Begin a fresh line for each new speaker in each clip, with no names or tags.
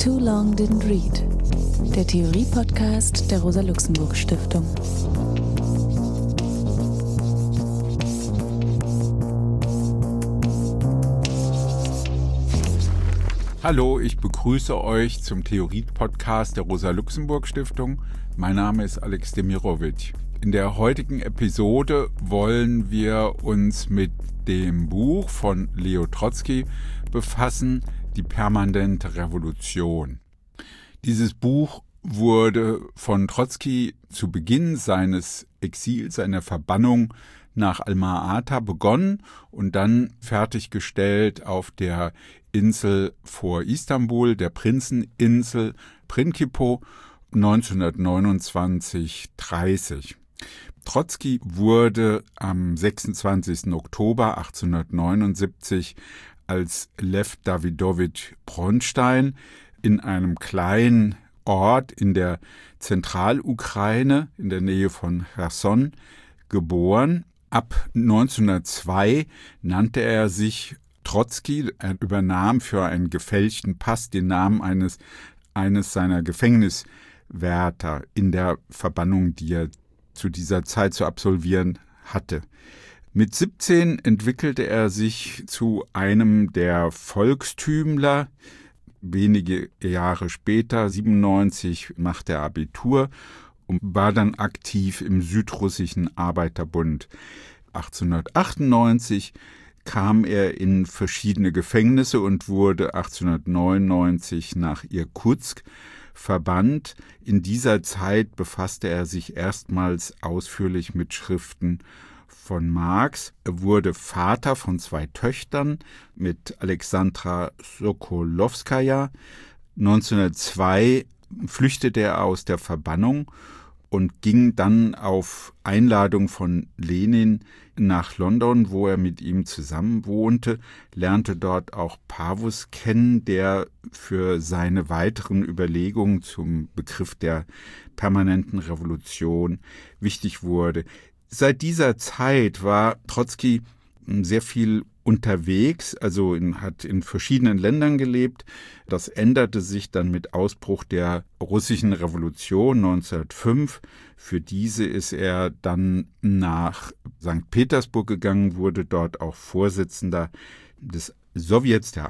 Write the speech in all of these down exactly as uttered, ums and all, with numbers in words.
Too Long Didn't Read, der Theorie-Podcast der Rosa-Luxemburg-Stiftung.
Hallo, ich begrüße euch zum Theorie-Podcast der Rosa-Luxemburg-Stiftung. Mein Name ist Alex Demirovic. In der heutigen Episode wollen wir uns mit dem Buch von Leo Trotzki befassen, Die permanente Revolution. Dieses Buch wurde von Trotzki zu Beginn seines Exils, seiner Verbannung nach Alma-Ata begonnen und dann fertiggestellt auf der Insel vor Istanbul, der Prinzeninsel Prinkipo, neunzehnhundertneunundzwanzig dreißig. Trotzki wurde am sechsundzwanzigsten Oktober achtzehnhundertneunundsiebzig als Lew Dawidowitsch Bronstein in einem kleinen Ort in der Zentralukraine in der Nähe von Cherson geboren. Ab neunzehnhundertzwei nannte er sich Trotzki. Er übernahm für einen gefälschten Pass den Namen eines, eines seiner Gefängniswärter in der Verbannung, die er zu dieser Zeit zu absolvieren hatte. Mit siebzehn entwickelte er sich zu einem der Volkstümler. Wenige Jahre später, siebenundneunzig, machte er Abitur und war dann aktiv im Südrussischen Arbeiterbund. achtzehnhundertachtundneunzig kam er in verschiedene Gefängnisse und wurde achtzehnhundertneunundneunzig nach Irkutsk verbannt. In dieser Zeit befasste er sich erstmals ausführlich mit Schriften von Marx. Er wurde Vater von zwei Töchtern mit Alexandra Sokolowskaja. neunzehnhundertzwei flüchtete er aus der Verbannung und ging dann auf Einladung von Lenin nach London, wo er mit ihm zusammen wohnte, lernte dort auch Pavus kennen, der für seine weiteren Überlegungen zum Begriff der permanenten Revolution wichtig wurde. Seit dieser Zeit war Trotzki sehr viel unterwegs, also in, hat in verschiedenen Ländern gelebt. Das änderte sich dann mit Ausbruch der russischen Revolution neunzehnhundertfünf. Für diese ist er dann nach Sankt Petersburg gegangen, wurde dort auch Vorsitzender des Sowjets der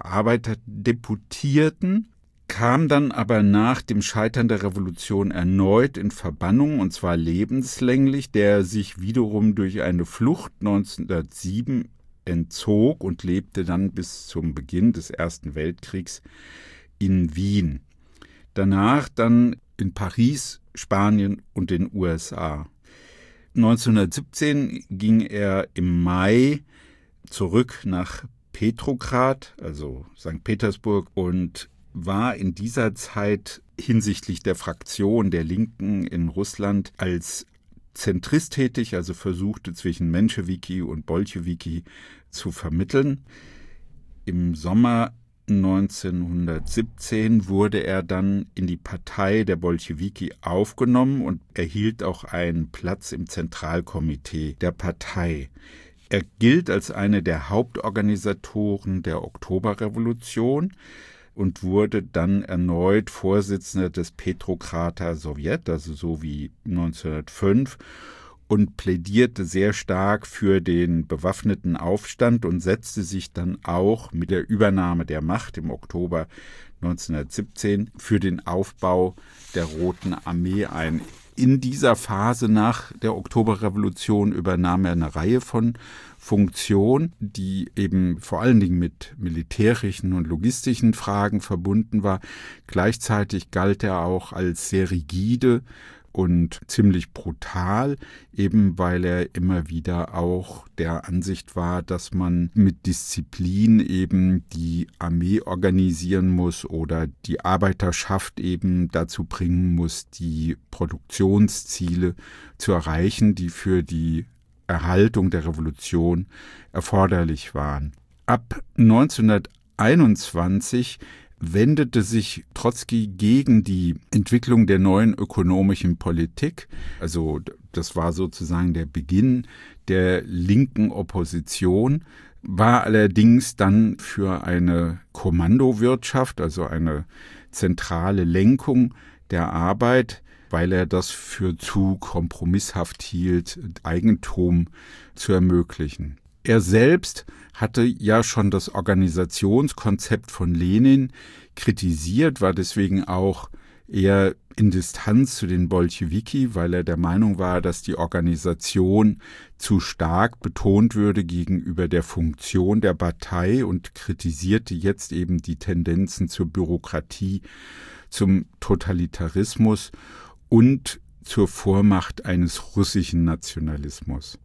Arbeiterdeputierten, kam dann aber nach dem Scheitern der Revolution erneut in Verbannung, und zwar lebenslänglich, der sich wiederum durch eine Flucht neunzehnhundertsieben entzog und lebte dann bis zum Beginn des Ersten Weltkriegs in Wien. Danach dann in Paris, Spanien und den U S A. neunzehnhundertsiebzehn ging er im Mai zurück nach Petrograd, also Sankt Petersburg, und war in dieser Zeit hinsichtlich der Fraktion der Linken in Russland als Zentrist tätig, also versuchte zwischen Menschewiki und Bolschewiki zu vermitteln. Im Sommer neunzehnhundertsiebzehn wurde er dann in die Partei der Bolschewiki aufgenommen und erhielt auch einen Platz im Zentralkomitee der Partei. Er gilt als einer der Hauptorganisatoren der Oktoberrevolution und wurde dann erneut Vorsitzender des Petrograder Sowjet, also so wie neunzehnhundertfünf, und plädierte sehr stark für den bewaffneten Aufstand und setzte sich dann auch mit der Übernahme der Macht im Oktober neunzehnhundertsiebzehn für den Aufbau der Roten Armee ein. In dieser Phase nach der Oktoberrevolution übernahm er eine Reihe von Funktionen, die eben vor allen Dingen mit militärischen und logistischen Fragen verbunden war. Gleichzeitig galt er auch als sehr rigide und ziemlich brutal, eben weil er immer wieder auch der Ansicht war, dass man mit Disziplin eben die Armee organisieren muss oder die Arbeiterschaft eben dazu bringen muss, die Produktionsziele zu erreichen, die für die Erhaltung der Revolution erforderlich waren. Ab neunzehnhunderteinundzwanzig wendete sich Trotzki gegen die Entwicklung der neuen ökonomischen Politik. Also das war sozusagen der Beginn der linken Opposition war allerdings dann für eine Kommandowirtschaft, also eine zentrale Lenkung der Arbeit, weil er das für zu kompromisshaft hielt, Eigentum zu ermöglichen. Er selbst hatte ja schon das Organisationskonzept von Lenin kritisiert, war deswegen auch eher in Distanz zu den Bolschewiki, weil er der Meinung war, dass die Organisation zu stark betont würde gegenüber der Funktion der Partei und kritisierte jetzt eben die Tendenzen zur Bürokratie, zum Totalitarismus und zur Vormacht eines russischen Nationalismus.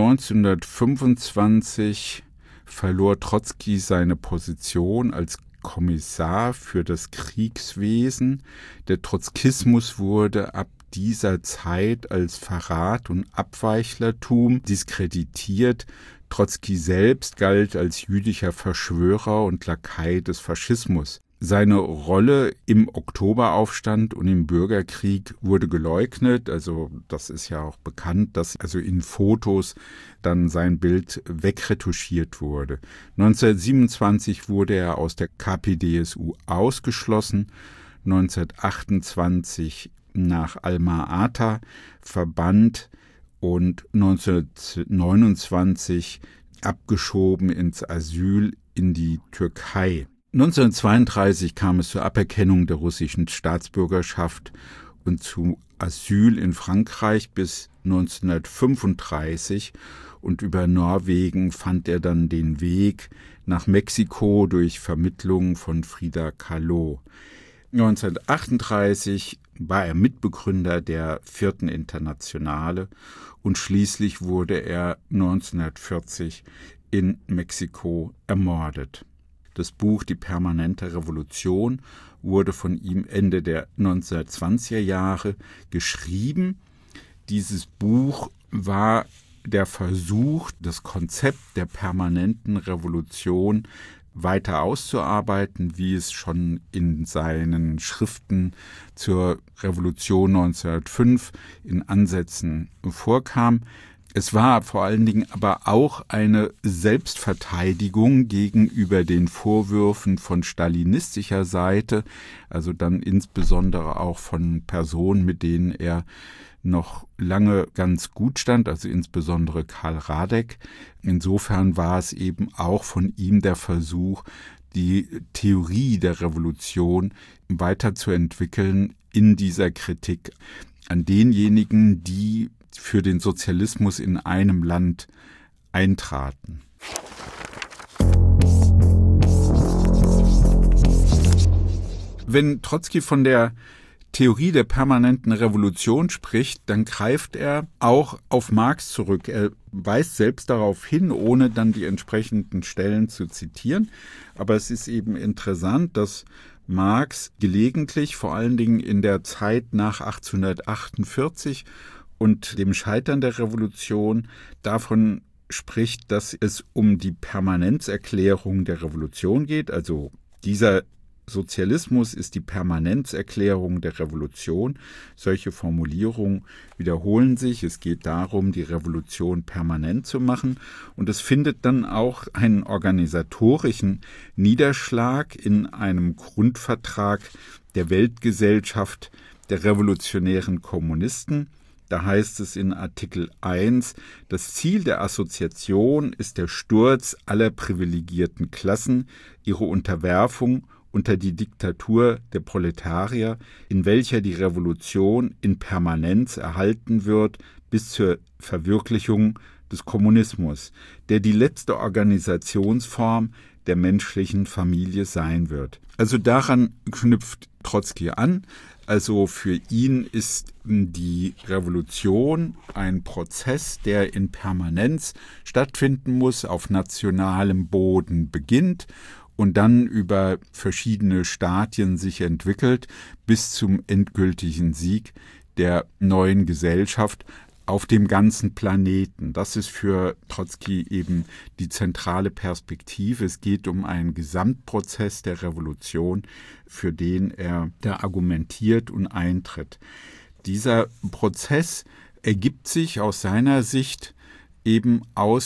neunzehnhundertfünfundzwanzig verlor Trotzki seine Position als Kommissar für das Kriegswesen. Der Trotzkismus wurde ab dieser Zeit als Verrat und Abweichlertum diskreditiert. Trotzki selbst galt als jüdischer Verschwörer und Lakai des Faschismus. Seine Rolle im Oktoberaufstand und im Bürgerkrieg wurde geleugnet. Also das ist ja auch bekannt, dass also in Fotos dann sein Bild wegretuschiert wurde. neunzehnhundertsiebenundzwanzig wurde er aus der K P D S U ausgeschlossen, neunzehnhundertachtundzwanzig nach Alma-Ata verbannt und neunzehnhundertneunundzwanzig abgeschoben ins Asyl in die Türkei. neunzehnhundertzweiunddreißig kam es zur Aberkennung der russischen Staatsbürgerschaft und zu Asyl in Frankreich bis neunzehnhundertfünfunddreißig und über Norwegen fand er dann den Weg nach Mexiko durch Vermittlung von Frida Kahlo. neunzehnhundertachtunddreißig war er Mitbegründer der Vierten Internationale und schließlich wurde er neunzehnhundertvierzig in Mexiko ermordet. Das Buch »Die permanente Revolution« wurde von ihm Ende der neunzehnhundertzwanziger Jahre geschrieben. Dieses Buch war der Versuch, das Konzept der permanenten Revolution weiter auszuarbeiten, wie es schon in seinen Schriften zur Revolution neunzehnhundertfünf in Ansätzen vorkam. Es war vor allen Dingen aber auch eine Selbstverteidigung gegenüber den Vorwürfen von stalinistischer Seite, also dann insbesondere auch von Personen, mit denen er noch lange ganz gut stand, also insbesondere Karl Radek. Insofern war es eben auch von ihm der Versuch, die Theorie der Revolution weiterzuentwickeln in dieser Kritik an denjenigen, die für den Sozialismus in einem Land eintraten. Wenn Trotzki von der Theorie der permanenten Revolution spricht, dann greift er auch auf Marx zurück. Er weist selbst darauf hin, ohne dann die entsprechenden Stellen zu zitieren. Aber es ist eben interessant, dass Marx gelegentlich, vor allen Dingen in der Zeit nach achtzehnhundertachtundvierzig und dem Scheitern der Revolution, davon spricht, dass es um die Permanenzerklärung der Revolution geht. Also dieser Sozialismus ist die Permanenzerklärung der Revolution. Solche Formulierungen wiederholen sich. Es geht darum, die Revolution permanent zu machen. Und es findet dann auch einen organisatorischen Niederschlag in einem Grundvertrag der Weltgesellschaft der revolutionären Kommunisten. Da heißt es in Artikel eins, das Ziel der Assoziation ist der Sturz aller privilegierten Klassen, ihre Unterwerfung unter die Diktatur der Proletarier, in welcher die Revolution in Permanenz erhalten wird bis zur Verwirklichung des Kommunismus, der die letzte Organisationsform der menschlichen Familie sein wird. Also daran knüpft Trotzki an. Also für ihn ist die Revolution ein Prozess, der in Permanenz stattfinden muss, auf nationalem Boden beginnt und dann über verschiedene Stadien sich entwickelt bis zum endgültigen Sieg der neuen Gesellschaft auf dem ganzen Planeten. Das ist für Trotzki eben die zentrale Perspektive. Es geht um einen Gesamtprozess der Revolution, für den er da argumentiert und eintritt. Dieser Prozess ergibt sich aus seiner Sicht eben aus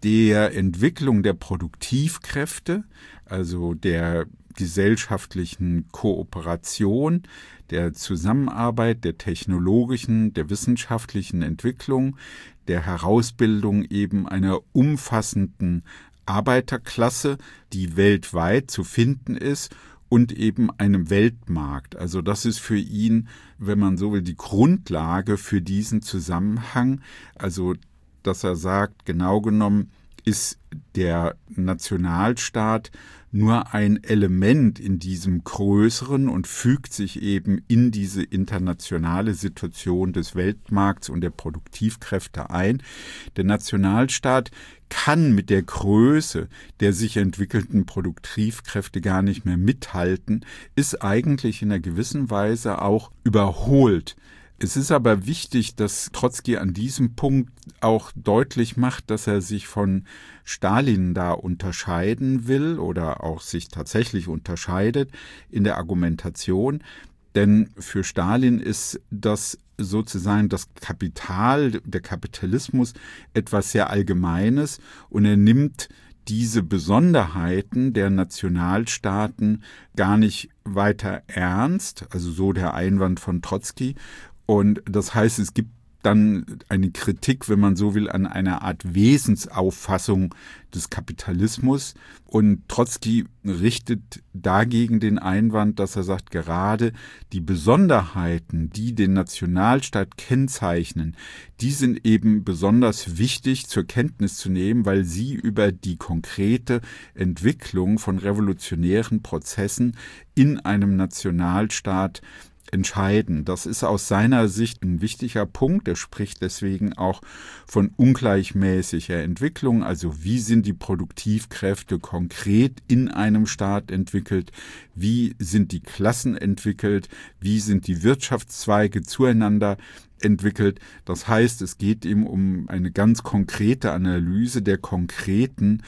der Entwicklung der Produktivkräfte, also der gesellschaftlichen Kooperation, der Zusammenarbeit, der technologischen, der wissenschaftlichen Entwicklung, der Herausbildung eben einer umfassenden Arbeiterklasse, die weltweit zu finden ist, und eben einem Weltmarkt. Also das ist für ihn, wenn man so will, die Grundlage für diesen Zusammenhang. Also, dass er sagt, genau genommen ist der Nationalstaat nur ein Element in diesem Größeren und fügt sich eben in diese internationale Situation des Weltmarkts und der Produktivkräfte ein. Der Nationalstaat kann mit der Größe der sich entwickelten Produktivkräfte gar nicht mehr mithalten, ist eigentlich in einer gewissen Weise auch überholt. Es ist aber wichtig, dass Trotzki an diesem Punkt auch deutlich macht, dass er sich von Stalin da unterscheiden will oder auch sich tatsächlich unterscheidet in der Argumentation. Denn für Stalin ist das sozusagen das Kapital, der Kapitalismus etwas sehr Allgemeines, und er nimmt diese Besonderheiten der Nationalstaaten gar nicht weiter ernst, also so der Einwand von Trotzki. Und das heißt, es gibt dann eine Kritik, wenn man so will, an einer Art Wesensauffassung des Kapitalismus. Und Trotzki richtet dagegen den Einwand, dass er sagt, gerade die Besonderheiten, die den Nationalstaat kennzeichnen, die sind eben besonders wichtig zur Kenntnis zu nehmen, weil sie über die konkrete Entwicklung von revolutionären Prozessen in einem Nationalstaat entscheiden. Das ist aus seiner Sicht ein wichtiger Punkt. Er spricht deswegen auch von ungleichmäßiger Entwicklung. Also wie sind die Produktivkräfte konkret in einem Staat entwickelt? Wie sind die Klassen entwickelt? Wie sind die Wirtschaftszweige zueinander entwickelt? Das heißt, es geht ihm um eine ganz konkrete Analyse der konkreten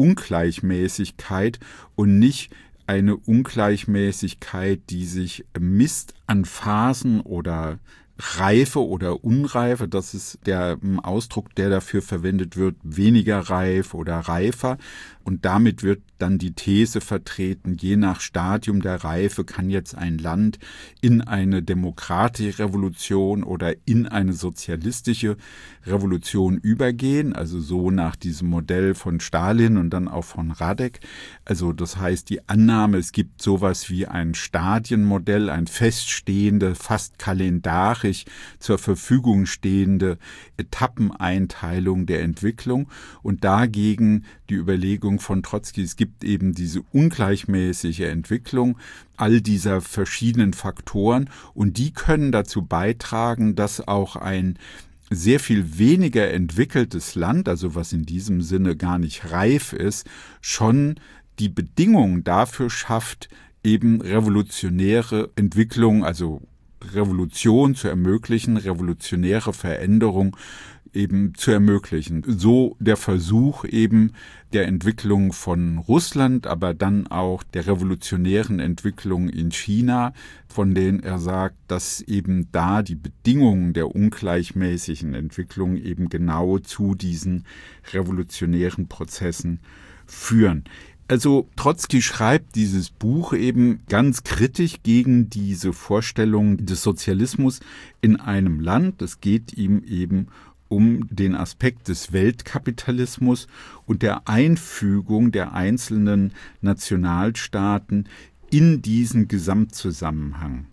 Ungleichmäßigkeit und nicht eine Ungleichmäßigkeit, die sich misst an Phasen oder Reife oder Unreife. Das ist der Ausdruck, der dafür verwendet wird, weniger reif oder reifer. Und damit wird dann die These vertreten, je nach Stadium der Reife kann jetzt ein Land in eine demokratische Revolution oder in eine sozialistische Revolution übergehen, also so nach diesem Modell von Stalin und dann auch von Radek. Also das heißt, die Annahme, es gibt sowas wie ein Stadienmodell, ein feststehende, fast kalendarisch zur Verfügung stehende Etappeneinteilung der Entwicklung, und dagegen die Überlegung von Trotzki, es gibt eben diese ungleichmäßige Entwicklung all dieser verschiedenen Faktoren, und die können dazu beitragen, dass auch ein sehr viel weniger entwickeltes Land, also was in diesem Sinne gar nicht reif ist, schon die Bedingungen dafür schafft, eben revolutionäre Entwicklung, also Revolution zu ermöglichen, revolutionäre Veränderung eben zu ermöglichen. So der Versuch eben der Entwicklung von Russland, aber dann auch der revolutionären Entwicklung in China, von denen er sagt, dass eben da die Bedingungen der ungleichmäßigen Entwicklung eben genau zu diesen revolutionären Prozessen führen. Also Trotzki schreibt dieses Buch eben ganz kritisch gegen diese Vorstellung des Sozialismus in einem Land. Es geht ihm eben um den Aspekt des Weltkapitalismus und der Einfügung der einzelnen Nationalstaaten in diesen Gesamtzusammenhang.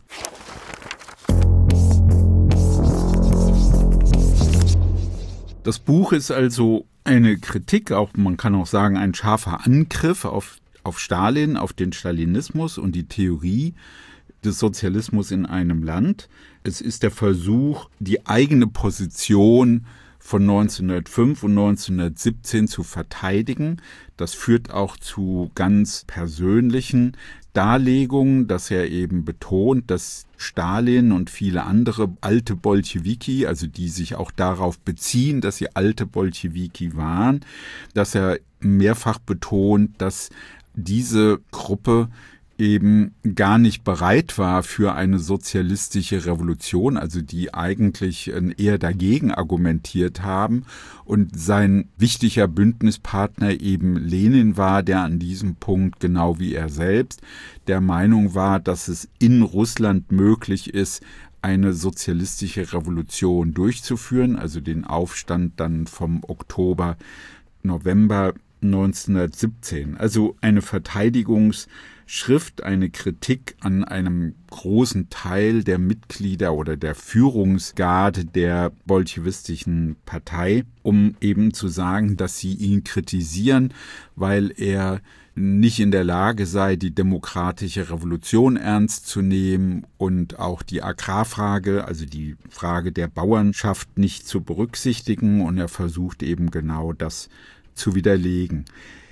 Das Buch ist also eine Kritik, auch man kann auch sagen ein scharfer Angriff auf, auf Stalin, auf den Stalinismus und die Theorie des Sozialismus in einem Land. Es ist der Versuch, die eigene Position von neunzehnhundertfünf und neunzehnhundertsiebzehn zu verteidigen. Das führt auch zu ganz persönlichen Darlegungen, dass er eben betont, dass Stalin und viele andere alte Bolschewiki, also die sich auch darauf beziehen, dass sie alte Bolschewiki waren, dass er mehrfach betont, dass diese Gruppe eben gar nicht bereit war für eine sozialistische Revolution, also die eigentlich eher dagegen argumentiert haben. Und sein wichtiger Bündnispartner eben Lenin war, der an diesem Punkt, genau wie er selbst, der Meinung war, dass es in Russland möglich ist, eine sozialistische Revolution durchzuführen, also den Aufstand dann vom Oktober, November neunzehnhundertsiebzehn. Also eine Verteidigungsschrift, eine Kritik an einem großen Teil der Mitglieder oder der Führungsgarde der bolschewistischen Partei, um eben zu sagen, dass sie ihn kritisieren, weil er nicht in der Lage sei, die demokratische Revolution ernst zu nehmen und auch die Agrarfrage, also die Frage der Bauernschaft nicht zu berücksichtigen. Und er versucht eben genau das zu widerlegen.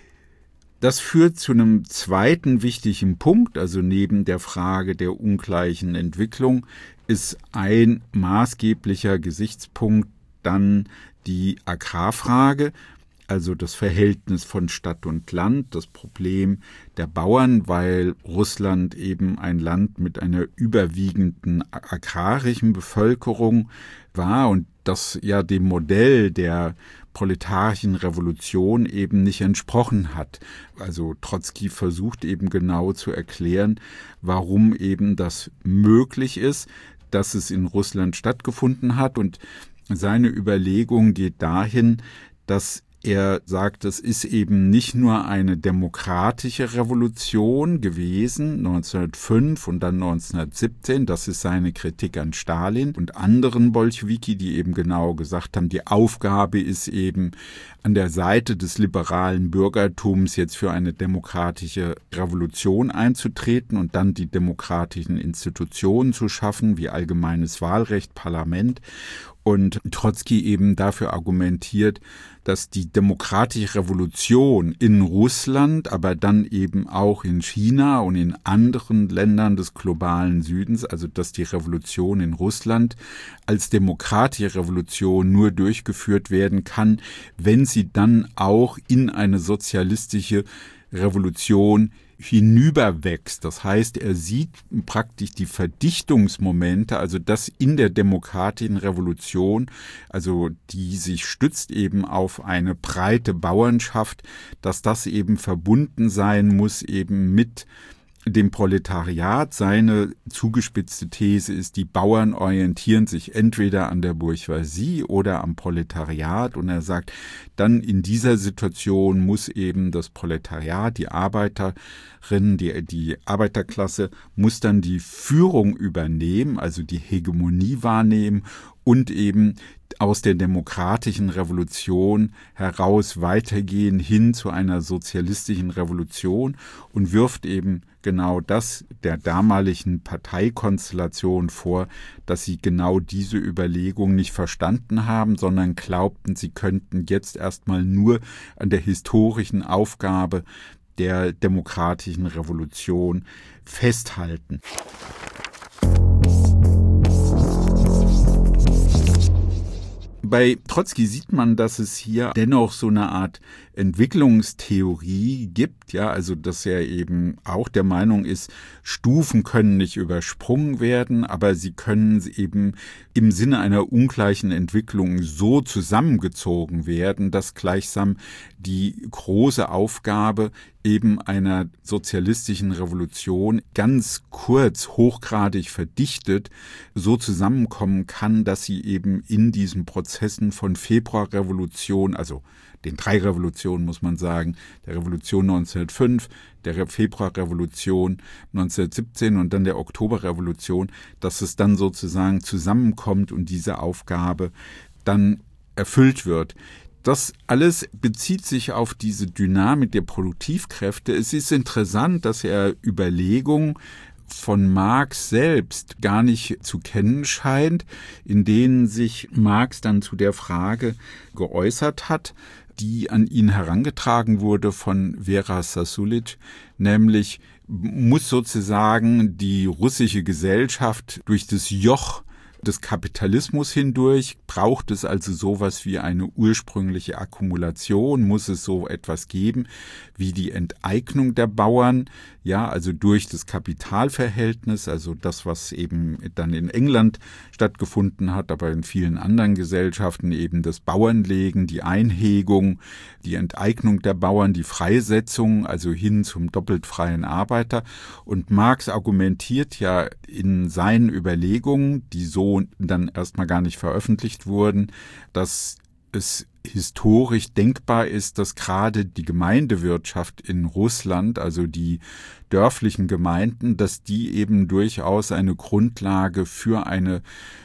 Das führt zu einem zweiten wichtigen Punkt, also neben der Frage der ungleichen Entwicklung ist ein maßgeblicher Gesichtspunkt dann die Agrarfrage, also das Verhältnis von Stadt und Land, das Problem der Bauern, weil Russland eben ein Land mit einer überwiegenden agrarischen Bevölkerung war und das ja dem Modell der proletarischen Revolution eben nicht entsprochen hat. Also Trotzki versucht eben genau zu erklären, warum eben das möglich ist, dass es in Russland stattgefunden hat. Und seine Überlegung geht dahin, dass er sagt, es ist eben nicht nur eine demokratische Revolution gewesen, neunzehnhundertfünf und dann neunzehnhundertsiebzehn, das ist seine Kritik an Stalin und anderen Bolschewiki, die eben genau gesagt haben, die Aufgabe ist eben an der Seite des liberalen Bürgertums jetzt für eine demokratische Revolution einzutreten und dann die demokratischen Institutionen zu schaffen, wie allgemeines Wahlrecht, Parlament. Und Trotzki eben dafür argumentiert, dass die demokratische Revolution in Russland, aber dann eben auch in China und in anderen Ländern des globalen Südens, also dass die Revolution in Russland als demokratische Revolution nur durchgeführt werden kann, wenn sie dann auch in eine sozialistische Revolution hinüberwächst. Das heißt, er sieht praktisch die Verdichtungsmomente, also das in der demokratischen Revolution, also die sich stützt eben auf eine breite Bauernschaft, dass das eben verbunden sein muss eben mit dem Proletariat. Seine zugespitzte These ist, die Bauern orientieren sich entweder an der Bourgeoisie oder am Proletariat. Und er sagt, dann in dieser Situation muss eben das Proletariat, die Arbeiterinnen, die, die Arbeiterklasse, muss dann die Führung übernehmen, also die Hegemonie wahrnehmen und eben aus der demokratischen Revolution heraus weitergehen hin zu einer sozialistischen Revolution und wirft eben genau das der damaligen Parteikonstellation vor, dass sie genau diese Überlegung nicht verstanden haben, sondern glaubten, sie könnten jetzt erstmal nur an der historischen Aufgabe der demokratischen Revolution festhalten. Bei Trotzki sieht man, dass es hier dennoch so eine Art Entwicklungstheorie gibt, ja, also dass er eben auch der Meinung ist, Stufen können nicht übersprungen werden, aber sie können eben im Sinne einer ungleichen Entwicklung so zusammengezogen werden, dass gleichsam die große Aufgabe eben einer sozialistischen Revolution ganz kurz, hochgradig verdichtet, so zusammenkommen kann, dass sie eben in diesen Prozessen von Februarrevolution, also den drei Revolutionen muss man sagen, der Revolution neunzehnhundertfünf, der Februarrevolution neunzehnhundertsiebzehn und dann der Oktoberrevolution, dass es dann sozusagen zusammenkommt und diese Aufgabe dann erfüllt wird. Das alles bezieht sich auf diese Dynamik der Produktivkräfte. Es ist interessant, dass er Überlegungen von Marx selbst gar nicht zu kennen scheint, in denen sich Marx dann zu der Frage geäußert hat, die an ihn herangetragen wurde von Vera Sasulic, nämlich muss sozusagen die russische Gesellschaft durch das Joch des Kapitalismus hindurch, braucht es also sowas wie eine ursprüngliche Akkumulation, muss es so etwas geben wie die Enteignung der Bauern, Ja, also durch das Kapitalverhältnis, also das, was eben dann in England stattgefunden hat, aber in vielen anderen Gesellschaften eben das Bauernlegen, die Einhegung, die Enteignung der Bauern, die Freisetzung, also hin zum doppelt freien Arbeiter. Und Marx argumentiert ja in seinen Überlegungen, die so dann erstmal gar nicht veröffentlicht wurden, dass es historisch denkbar ist, dass gerade die Gemeindewirtschaft in Russland, also die dörflichen Gemeinden, dass die eben durchaus eine Grundlage für eine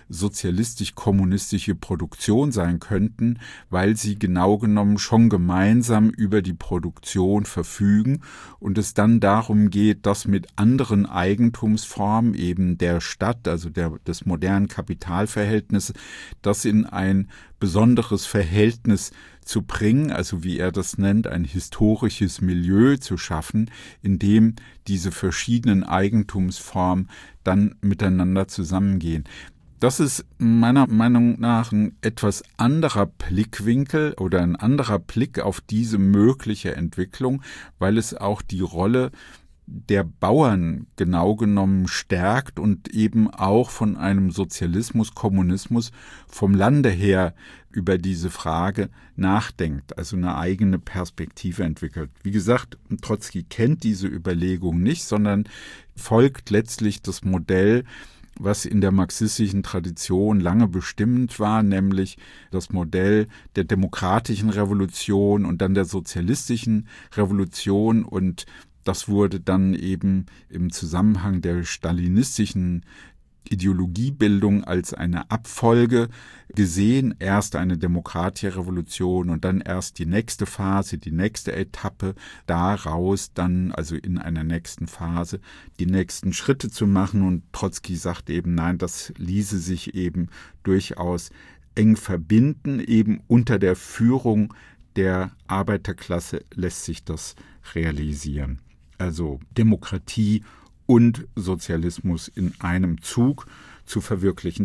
sozialistisch-kommunistische Produktion sein könnten, weil sie genau genommen schon gemeinsam über die Produktion verfügen und es dann darum geht, das mit anderen Eigentumsformen eben der Stadt, also der, des modernen Kapitalverhältnisses, das in ein besonderes Verhältnis zu bringen, also wie er das nennt, ein historisches Milieu zu schaffen, in dem diese verschiedenen Eigentumsformen dann miteinander zusammengehen. Das ist meiner Meinung nach ein etwas anderer Blickwinkel oder ein anderer Blick auf diese mögliche Entwicklung, weil es auch die Rolle der Bauern genau genommen stärkt und eben auch von einem Sozialismus, Kommunismus vom Lande her über diese Frage nachdenkt, also eine eigene Perspektive entwickelt. Wie gesagt, Trotzki kennt diese Überlegung nicht, sondern folgt letztlich das Modell, was in der marxistischen Tradition lange bestimmend war, nämlich das Modell der demokratischen Revolution und dann der sozialistischen Revolution, und das wurde dann eben im Zusammenhang der stalinistischen Ideologiebildung als eine Abfolge gesehen. Erst eine demokratische Revolution und dann erst die nächste Phase, die nächste Etappe, daraus dann also in einer nächsten Phase die nächsten Schritte zu machen. Und Trotzki sagt eben, nein, das ließe sich eben durchaus eng verbinden. Eben unter der Führung der Arbeiterklasse lässt sich das realisieren. Also Demokratie und Sozialismus in einem Zug zu verwirklichen.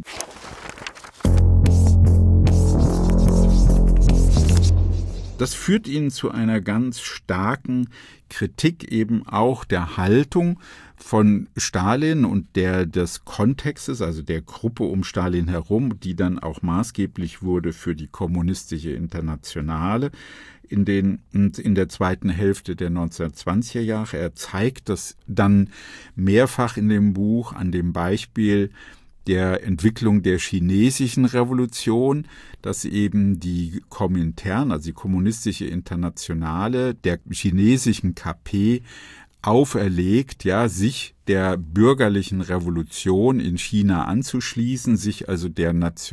Das führt ihn zu einer ganz starken Kritik eben auch der Haltung von Stalin und der des Kontextes, also der Gruppe um Stalin herum, die dann auch maßgeblich wurde für die kommunistische Internationale in den in der zweiten Hälfte der neunzehnhundertzwanziger Jahre. Er zeigt das dann mehrfach in dem Buch an dem Beispiel der Entwicklung der chinesischen Revolution, dass eben die Komintern, also die kommunistische Internationale, der chinesischen K P auferlegt, ja, sich der bürgerlichen Revolution in China anzuschließen, sich also der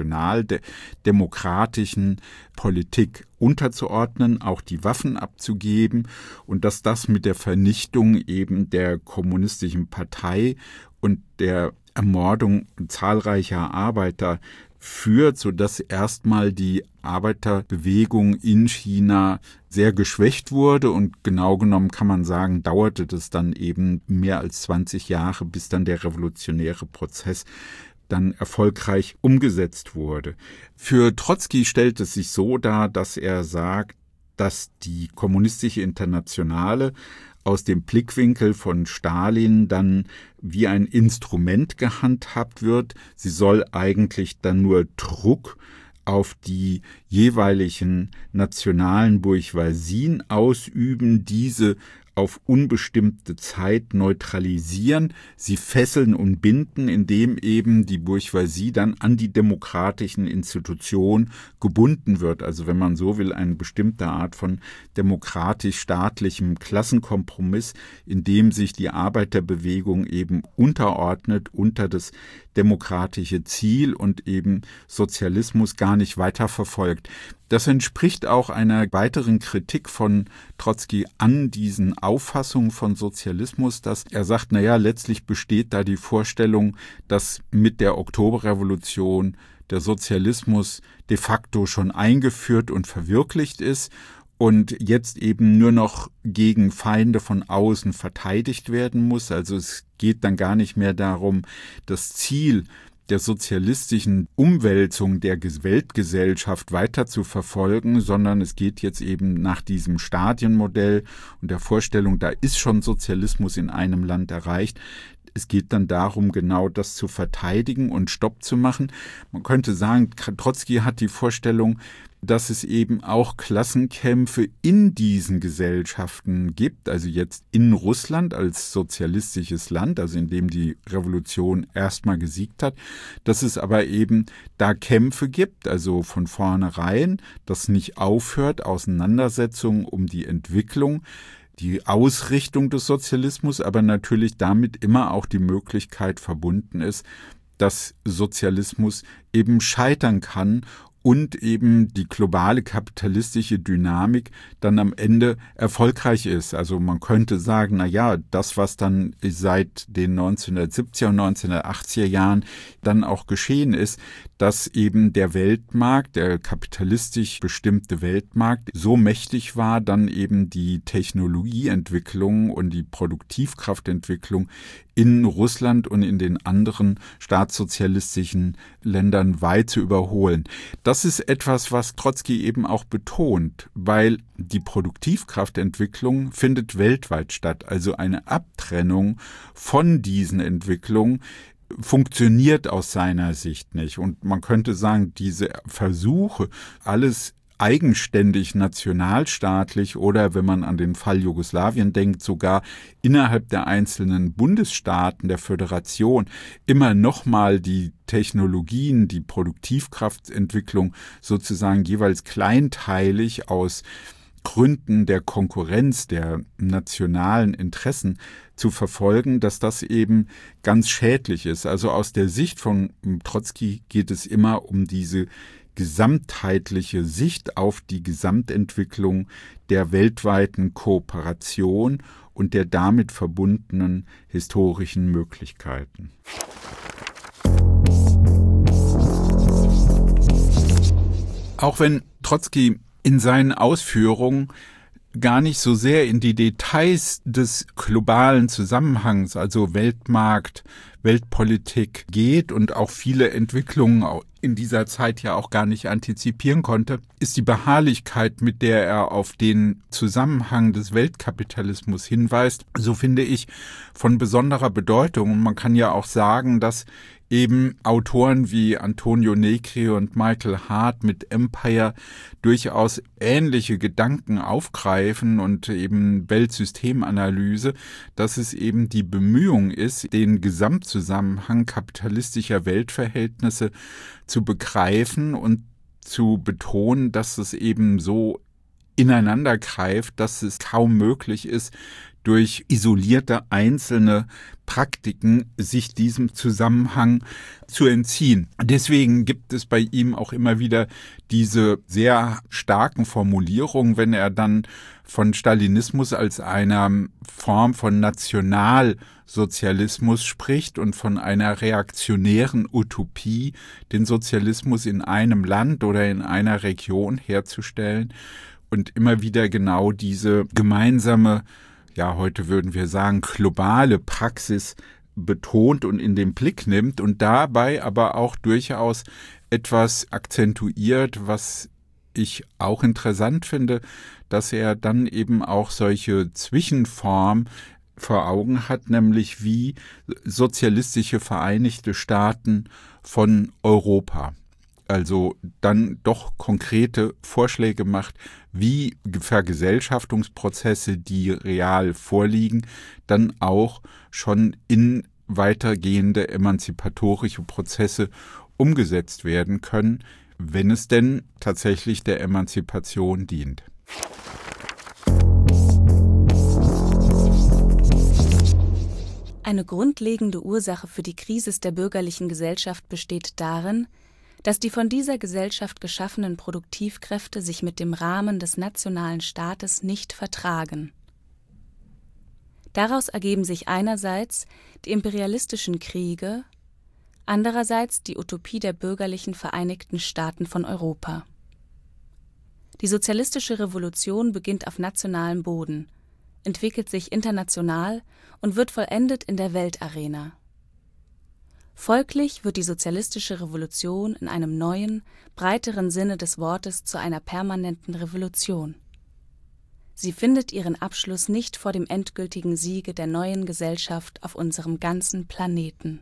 nationaldemokratischen Politik unterzuordnen, auch die Waffen abzugeben, und dass das mit der Vernichtung eben der kommunistischen Partei und der Ermordung zahlreicher Arbeiter führt, sodass erstmal die Arbeiterbewegung in China sehr geschwächt wurde, und genau genommen kann man sagen, dauerte das dann eben mehr als zwanzig Jahre, bis dann der revolutionäre Prozess dann erfolgreich umgesetzt wurde. Für Trotzki stellt es sich so dar, dass er sagt, dass die kommunistische Internationale aus dem Blickwinkel von Stalin dann wie ein Instrument gehandhabt wird. Sie soll eigentlich dann nur Druck auf die jeweiligen nationalen Bourgeoisien ausüben, diese auf unbestimmte Zeit neutralisieren, sie fesseln und binden, indem eben die Bourgeoisie dann an die demokratischen Institutionen gebunden wird. Also wenn man so will, eine bestimmte Art von demokratisch-staatlichem Klassenkompromiss, in dem sich die Arbeiterbewegung eben unterordnet unter das demokratische Ziel und eben Sozialismus gar nicht weiterverfolgt. Das entspricht auch einer weiteren Kritik von Trotzki an diesen Auffassungen von Sozialismus, dass er sagt, naja, letztlich besteht da die Vorstellung, dass mit der Oktoberrevolution der Sozialismus de facto schon eingeführt und verwirklicht ist und jetzt eben nur noch gegen Feinde von außen verteidigt werden muss. Also es geht dann gar nicht mehr darum, das Ziel der sozialistischen Umwälzung der Weltgesellschaft weiter zu verfolgen, sondern es geht jetzt eben nach diesem Stadienmodell und der Vorstellung, da ist schon Sozialismus in einem Land erreicht. Es geht dann darum, genau das zu verteidigen und Stopp zu machen. Man könnte sagen, Trotzki hat die Vorstellung, dass es eben auch Klassenkämpfe in diesen Gesellschaften gibt, also jetzt in Russland als sozialistisches Land, also in dem die Revolution erstmal gesiegt hat, dass es aber eben da Kämpfe gibt, also von vornherein, dass nicht aufhört, Auseinandersetzungen um die Entwicklung, die Ausrichtung des Sozialismus, aber natürlich damit immer auch die Möglichkeit verbunden ist, dass Sozialismus eben scheitern kann und eben die globale kapitalistische Dynamik dann am Ende erfolgreich ist. Also man könnte sagen, na ja, das, was dann seit den neunzehnhundertsiebziger und neunzehnhundertachtziger Jahren dann auch geschehen ist, dass eben der Weltmarkt, der kapitalistisch bestimmte Weltmarkt so mächtig war, dann eben die Technologieentwicklung und die Produktivkraftentwicklung in Russland und in den anderen staatssozialistischen Ländern weit zu überholen. Das ist etwas, was Trotzki eben auch betont, weil die Produktivkraftentwicklung findet weltweit statt. Also eine Abtrennung von diesen Entwicklungen funktioniert aus seiner Sicht nicht. Und man könnte sagen, diese Versuche, alles eigenständig nationalstaatlich oder, wenn man an den Fall Jugoslawien denkt, sogar innerhalb der einzelnen Bundesstaaten der Föderation immer nochmal die Technologien, die Produktivkraftentwicklung sozusagen jeweils kleinteilig aus Gründen der Konkurrenz, der nationalen Interessen zu verfolgen, dass das eben ganz schädlich ist. Also aus der Sicht von Trotzki geht es immer um diese gesamtheitliche Sicht auf die Gesamtentwicklung der weltweiten Kooperation und der damit verbundenen historischen Möglichkeiten. Auch wenn Trotzki in seinen Ausführungen gar nicht so sehr in die Details des globalen Zusammenhangs, also Weltmarkt, Weltpolitik geht und auch viele Entwicklungen in dieser Zeit ja auch gar nicht antizipieren konnte, ist die Beharrlichkeit, mit der er auf den Zusammenhang des Weltkapitalismus hinweist, so finde ich, von besonderer Bedeutung. Und man kann ja auch sagen, dass eben Autoren wie Antonio Negri und Michael Hart mit Empire durchaus ähnliche Gedanken aufgreifen und eben Weltsystemanalyse, dass es eben die Bemühung ist, den Gesamtzusammenhang kapitalistischer Weltverhältnisse zu begreifen und zu betonen, dass es eben so ineinander greift, dass es kaum möglich ist, durch isolierte einzelne Praktiken sich diesem Zusammenhang zu entziehen. Deswegen gibt es bei ihm auch immer wieder diese sehr starken Formulierungen, wenn er dann von Stalinismus als einer Form von Nationalsozialismus spricht und von einer reaktionären Utopie, den Sozialismus in einem Land oder in einer Region herzustellen und immer wieder genau diese gemeinsame, ja, heute würden wir sagen, globale Praxis betont und in den Blick nimmt und dabei aber auch durchaus etwas akzentuiert, was ich auch interessant finde, dass er dann eben auch solche Zwischenformen vor Augen hat, nämlich wie sozialistische Vereinigte Staaten von Europa. Also dann doch konkrete Vorschläge macht, wie Vergesellschaftungsprozesse, die real vorliegen, dann auch schon in weitergehende emanzipatorische Prozesse umgesetzt werden können, wenn es denn tatsächlich der Emanzipation dient.
Eine grundlegende Ursache für die Krise der bürgerlichen Gesellschaft besteht darin, dass die von dieser Gesellschaft geschaffenen Produktivkräfte sich mit dem Rahmen des nationalen Staates nicht vertragen. Daraus ergeben sich einerseits die imperialistischen Kriege, andererseits die Utopie der bürgerlichen Vereinigten Staaten von Europa. Die sozialistische Revolution beginnt auf nationalem Boden, entwickelt sich international und wird vollendet in der Weltarena. Folglich wird die sozialistische Revolution in einem neuen, breiteren Sinne des Wortes zu einer permanenten Revolution. Sie findet ihren Abschluss nicht vor dem endgültigen Siege der neuen Gesellschaft auf unserem ganzen Planeten.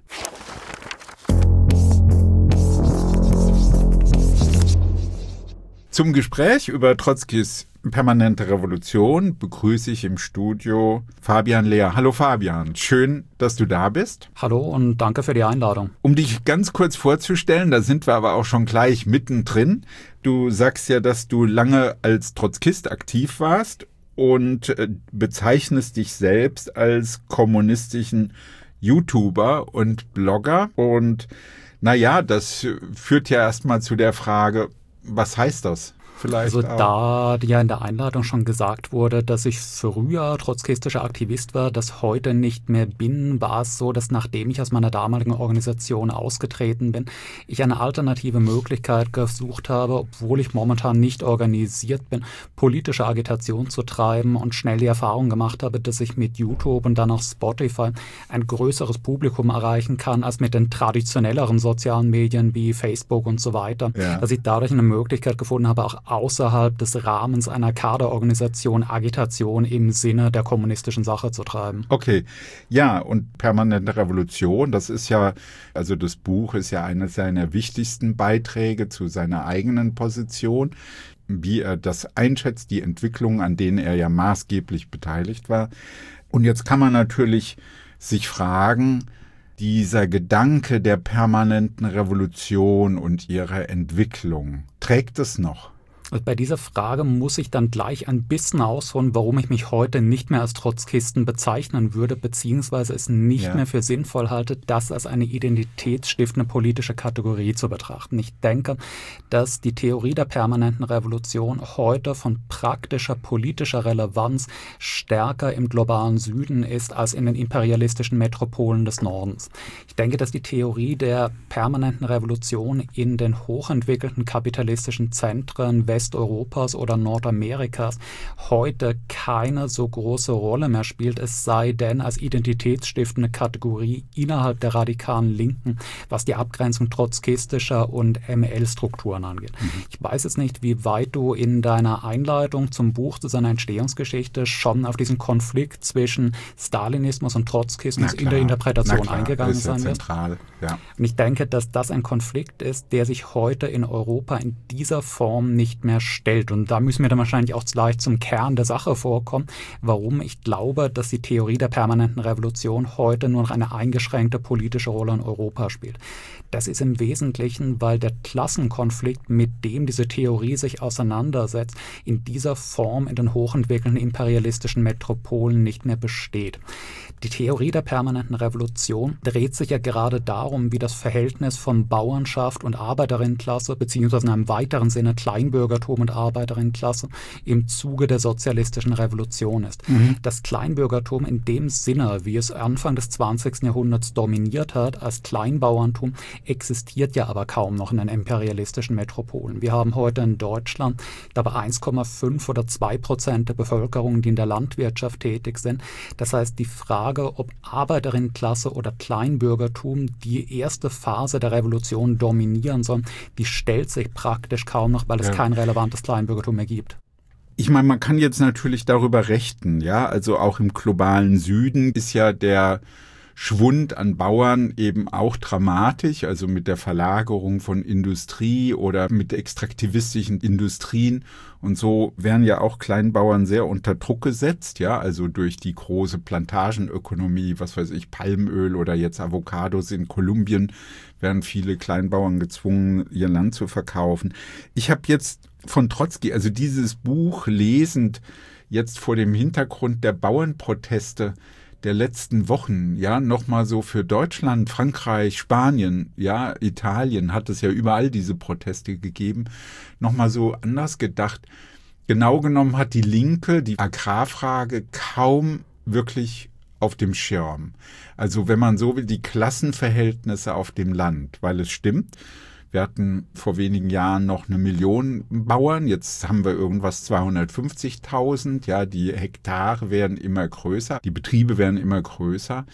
Zum Gespräch über Trotzkis permanente Revolution begrüße ich im Studio Fabian Lehr. Hallo Fabian, schön, dass du da bist.
Hallo und danke für die Einladung.
Um dich ganz kurz vorzustellen, da sind wir aber auch schon gleich mittendrin. Du sagst ja, dass du lange als Trotzkist aktiv warst und bezeichnest dich selbst als kommunistischen YouTuber und Blogger. Und naja, das führt ja erstmal zu der Frage, was heißt das? Vielleicht
also
auch.
Da ja in der Einladung schon gesagt wurde, dass ich früher trotzkistischer Aktivist war, das heute nicht mehr bin, war es so, dass nachdem ich aus meiner damaligen Organisation ausgetreten bin, ich eine alternative Möglichkeit gesucht habe, obwohl ich momentan nicht organisiert bin, politische Agitation zu treiben und schnell die Erfahrung gemacht habe, dass ich mit YouTube und dann auch Spotify ein größeres Publikum erreichen kann als mit den traditionelleren sozialen Medien wie Facebook und so weiter. Ja. Dass ich dadurch eine Möglichkeit gefunden habe, auch außerhalb des Rahmens einer Kaderorganisation Agitation im Sinne der kommunistischen Sache zu treiben.
Okay, ja, und permanente Revolution, das ist ja, also das Buch ist ja eines seiner wichtigsten Beiträge zu seiner eigenen Position, wie er das einschätzt, die Entwicklungen, an denen er ja maßgeblich beteiligt war. Und jetzt kann man natürlich sich fragen, dieser Gedanke der permanenten Revolution und ihrer Entwicklung, trägt es noch?
Und bei dieser Frage muss ich dann gleich ein bisschen ausholen, warum ich mich heute nicht mehr als Trotzkisten bezeichnen würde, beziehungsweise es nicht ja. mehr für sinnvoll halte, das als eine identitätsstiftende politische Kategorie zu betrachten. Ich denke, dass die Theorie der permanenten Revolution heute von praktischer politischer Relevanz stärker im globalen Süden ist als in den imperialistischen Metropolen des Nordens. Ich denke, dass die Theorie der permanenten Revolution in den hochentwickelten kapitalistischen Zentren Westeuropas oder Nordamerikas heute keine so große Rolle mehr spielt, es sei denn als identitätsstiftende Kategorie innerhalb der radikalen Linken, was die Abgrenzung trotzkistischer und M L-Strukturen angeht. Mhm. Ich weiß jetzt nicht, wie weit du in deiner Einleitung zum Buch, zu seiner Entstehungsgeschichte schon auf diesen Konflikt zwischen Stalinismus und Trotzkismus in der Interpretation eingegangen sein wirst.
Zentral, ja.
Und ich denke, dass das ein Konflikt ist, der sich heute in Europa in dieser Form nicht mehr stellt. Und da müssen wir dann wahrscheinlich auch gleich zum Kern der Sache vorkommen, warum ich glaube, dass die Theorie der permanenten Revolution heute nur noch eine eingeschränkte politische Rolle in Europa spielt. Das ist im Wesentlichen, weil der Klassenkonflikt, mit dem diese Theorie sich auseinandersetzt, in dieser Form in den hochentwickelten imperialistischen Metropolen nicht mehr besteht. Die Theorie der permanenten Revolution dreht sich ja gerade darum, wie das Verhältnis von Bauernschaft und Arbeiterinnenklasse beziehungsweise in einem weiteren Sinne Kleinbürgertum und Arbeiterinnenklasse im Zuge der sozialistischen Revolution ist. Mhm. Das Kleinbürgertum in dem Sinne, wie es Anfang des zwanzigsten Jahrhunderts dominiert hat, als Kleinbauerntum, existiert ja aber kaum noch in den imperialistischen Metropolen. Wir haben heute in Deutschland, ich glaube, eins Komma fünf oder zwei Prozent der Bevölkerung, die in der Landwirtschaft tätig sind. Das heißt, die Frage, ob Arbeiterinnenklasse oder Kleinbürgertum die erste Phase der Revolution dominieren soll, die stellt sich praktisch kaum noch, weil es ja. kein relevantes Kleinbürgertum mehr gibt.
Ich meine, man kann jetzt natürlich darüber rechten, ja, also auch im globalen Süden ist ja der Schwund an Bauern eben auch dramatisch, also mit der Verlagerung von Industrie oder mit extraktivistischen Industrien und so werden ja auch Kleinbauern sehr unter Druck gesetzt, ja, also durch die große Plantagenökonomie, was weiß ich, Palmöl oder jetzt Avocados in Kolumbien werden viele Kleinbauern gezwungen, ihr Land zu verkaufen. Ich habe jetzt von Trotzki, also dieses Buch lesend, jetzt vor dem Hintergrund der Bauernproteste der letzten Wochen, ja, nochmal so für Deutschland, Frankreich, Spanien, ja, Italien hat es ja überall diese Proteste gegeben, nochmal so anders gedacht. Genau genommen hat die Linke die Agrarfrage kaum wirklich auf dem Schirm. Also wenn man so will, die Klassenverhältnisse auf dem Land, weil es stimmt, wir hatten vor wenigen Jahren noch eine Million Bauern, jetzt haben wir irgendwas zweihundertfünfzigtausend, ja, die Hektare werden immer größer, die Betriebe werden immer größer.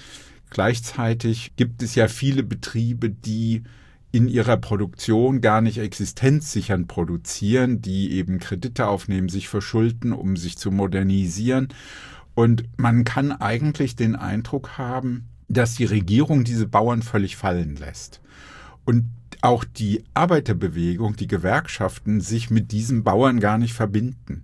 Gleichzeitig gibt es ja viele Betriebe, die in ihrer Produktion gar nicht existenzsichernd produzieren, die eben Kredite aufnehmen, sich verschulden, um sich zu modernisieren. Und man kann eigentlich den Eindruck haben, dass die Regierung diese Bauern völlig fallen lässt. Und auch die Arbeiterbewegung, die Gewerkschaften sich mit diesen Bauern gar nicht verbinden,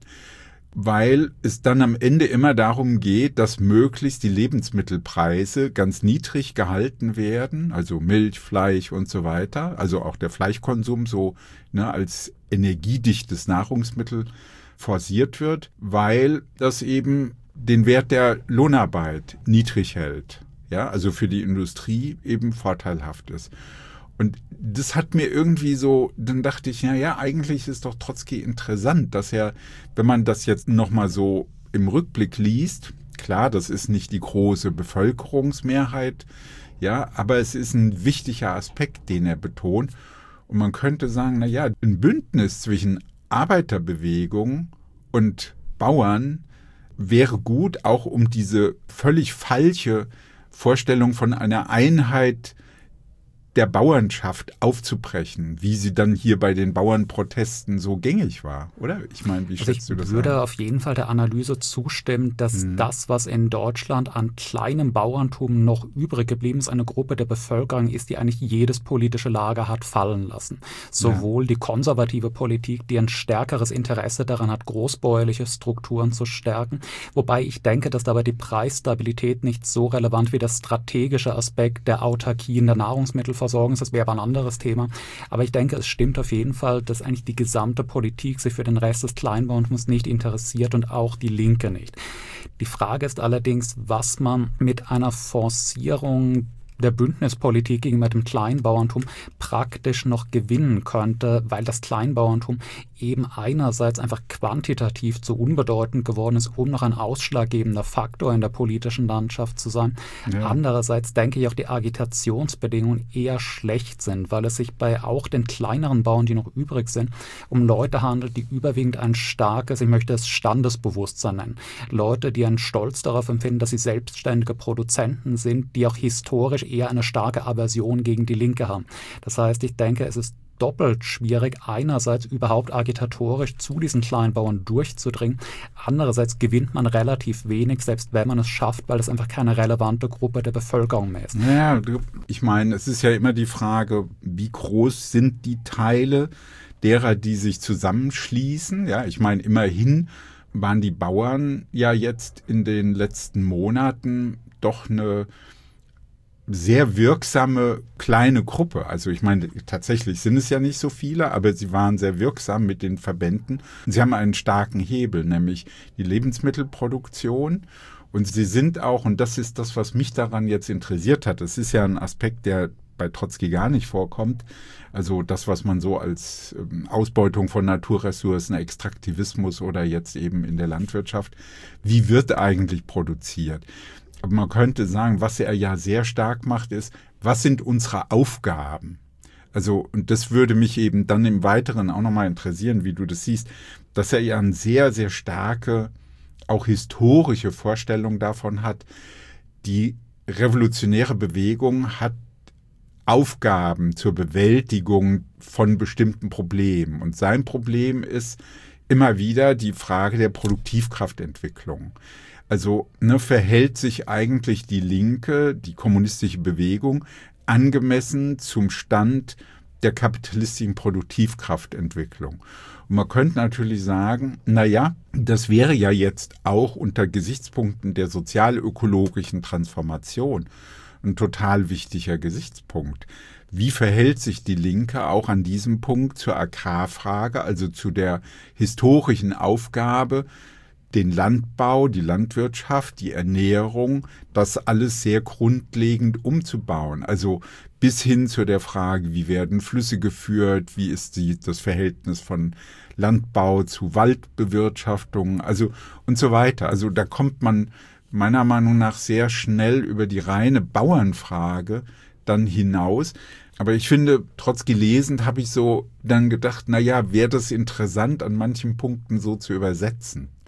weil es dann am Ende immer darum geht, dass möglichst die Lebensmittelpreise ganz niedrig gehalten werden, also Milch, Fleisch und so weiter, also auch der Fleischkonsum so ne, als energiedichtes Nahrungsmittel forciert wird, weil das eben den Wert der Lohnarbeit niedrig hält, ja, also für die Industrie eben vorteilhaft ist. Und das hat mir irgendwie so, dann dachte ich, na ja, eigentlich ist doch Trotzki interessant, dass er, wenn man das jetzt nochmal so im Rückblick liest, klar, das ist nicht die große Bevölkerungsmehrheit, ja, aber es ist ein wichtiger Aspekt, den er betont. Und man könnte sagen, na ja, ein Bündnis zwischen Arbeiterbewegung und Bauern wäre gut, auch um diese völlig falsche Vorstellung von einer Einheit der Bauernschaft aufzubrechen, wie sie dann hier bei den Bauernprotesten so gängig war, oder? Ich meine, wie schätzt
also
du das
Ich würde
ein?
auf jeden Fall der Analyse zustimmen, dass hm. das, was in Deutschland an kleinem Bauerntum noch übrig geblieben ist, eine Gruppe der Bevölkerung ist, die eigentlich jedes politische Lager hat fallen lassen. Sowohl ja. die konservative Politik, die ein stärkeres Interesse daran hat, großbäuerliche Strukturen zu stärken, wobei ich denke, dass dabei die Preisstabilität nicht so relevant wie der strategische Aspekt der Autarkie in der Nahrungsmittelversorgung. Das wäre aber ein anderes Thema. Aber ich denke, es stimmt auf jeden Fall, dass eigentlich die gesamte Politik sich für den Rest des Kleinbauerntums nicht interessiert und auch die Linke nicht. Die Frage ist allerdings, was man mit einer Forcierung der Bündnispolitik gegenüber dem Kleinbauerntum praktisch noch gewinnen könnte, weil das Kleinbauerntum eben einerseits einfach quantitativ zu unbedeutend geworden ist, um noch ein ausschlaggebender Faktor in der politischen Landschaft zu sein. Ja. Andererseits denke ich auch, die Agitationsbedingungen eher schlecht sind, weil es sich bei auch den kleineren Bauern, die noch übrig sind, um Leute handelt, die überwiegend ein starkes, ich möchte es Standesbewusstsein nennen. Leute, die einen Stolz darauf empfinden, dass sie selbstständige Produzenten sind, die auch historisch eher eine starke Aversion gegen die Linke haben. Das heißt, ich denke, es ist doppelt schwierig, einerseits überhaupt agitatorisch zu diesen Kleinbauern durchzudringen, andererseits gewinnt man relativ wenig, selbst wenn man es schafft, weil es einfach keine relevante Gruppe der Bevölkerung mehr ist.
Ja, ich meine, es ist ja immer die Frage, wie groß sind die Teile derer, die sich zusammenschließen? Ja, ich meine, immerhin waren die Bauern ja jetzt in den letzten Monaten doch eine sehr wirksame kleine Gruppe. Also ich meine, tatsächlich sind es ja nicht so viele, aber sie waren sehr wirksam mit den Verbänden. Und sie haben einen starken Hebel, nämlich die Lebensmittelproduktion. Und sie sind auch, und das ist das, was mich daran jetzt interessiert hat, das ist ja ein Aspekt, der bei Trotzki gar nicht vorkommt. Also das, was man so als Ausbeutung von Naturressourcen, Extraktivismus oder jetzt eben in der Landwirtschaft, wie wird eigentlich produziert? Aber man könnte sagen, was er ja sehr stark macht, ist, was sind unsere Aufgaben? Also, und das würde mich eben dann im Weiteren auch nochmal interessieren, wie du das siehst, dass er ja eine sehr, sehr starke, auch historische Vorstellung davon hat, die revolutionäre Bewegung hat Aufgaben zur Bewältigung von bestimmten Problemen. Und sein Problem ist immer wieder die Frage der Produktivkraftentwicklung. Also ne, verhält sich eigentlich die Linke, die kommunistische Bewegung, angemessen zum Stand der kapitalistischen Produktivkraftentwicklung? Und man könnte natürlich sagen, na ja, das wäre ja jetzt auch unter Gesichtspunkten der sozialökologischen Transformation ein total wichtiger Gesichtspunkt. Wie verhält sich die Linke auch an diesem Punkt zur Agrarfrage, also zu der historischen Aufgabe, den Landbau, die Landwirtschaft, die Ernährung, das alles sehr grundlegend umzubauen. Also bis hin zu der Frage, wie werden Flüsse geführt, wie ist die, das Verhältnis von Landbau zu Waldbewirtschaftung, also und so weiter. Also da kommt man meiner Meinung nach sehr schnell über die reine Bauernfrage dann hinaus. Aber ich finde, Trotzki lesend habe ich so dann gedacht, na ja, wäre das interessant, an manchen Punkten so zu übersetzen.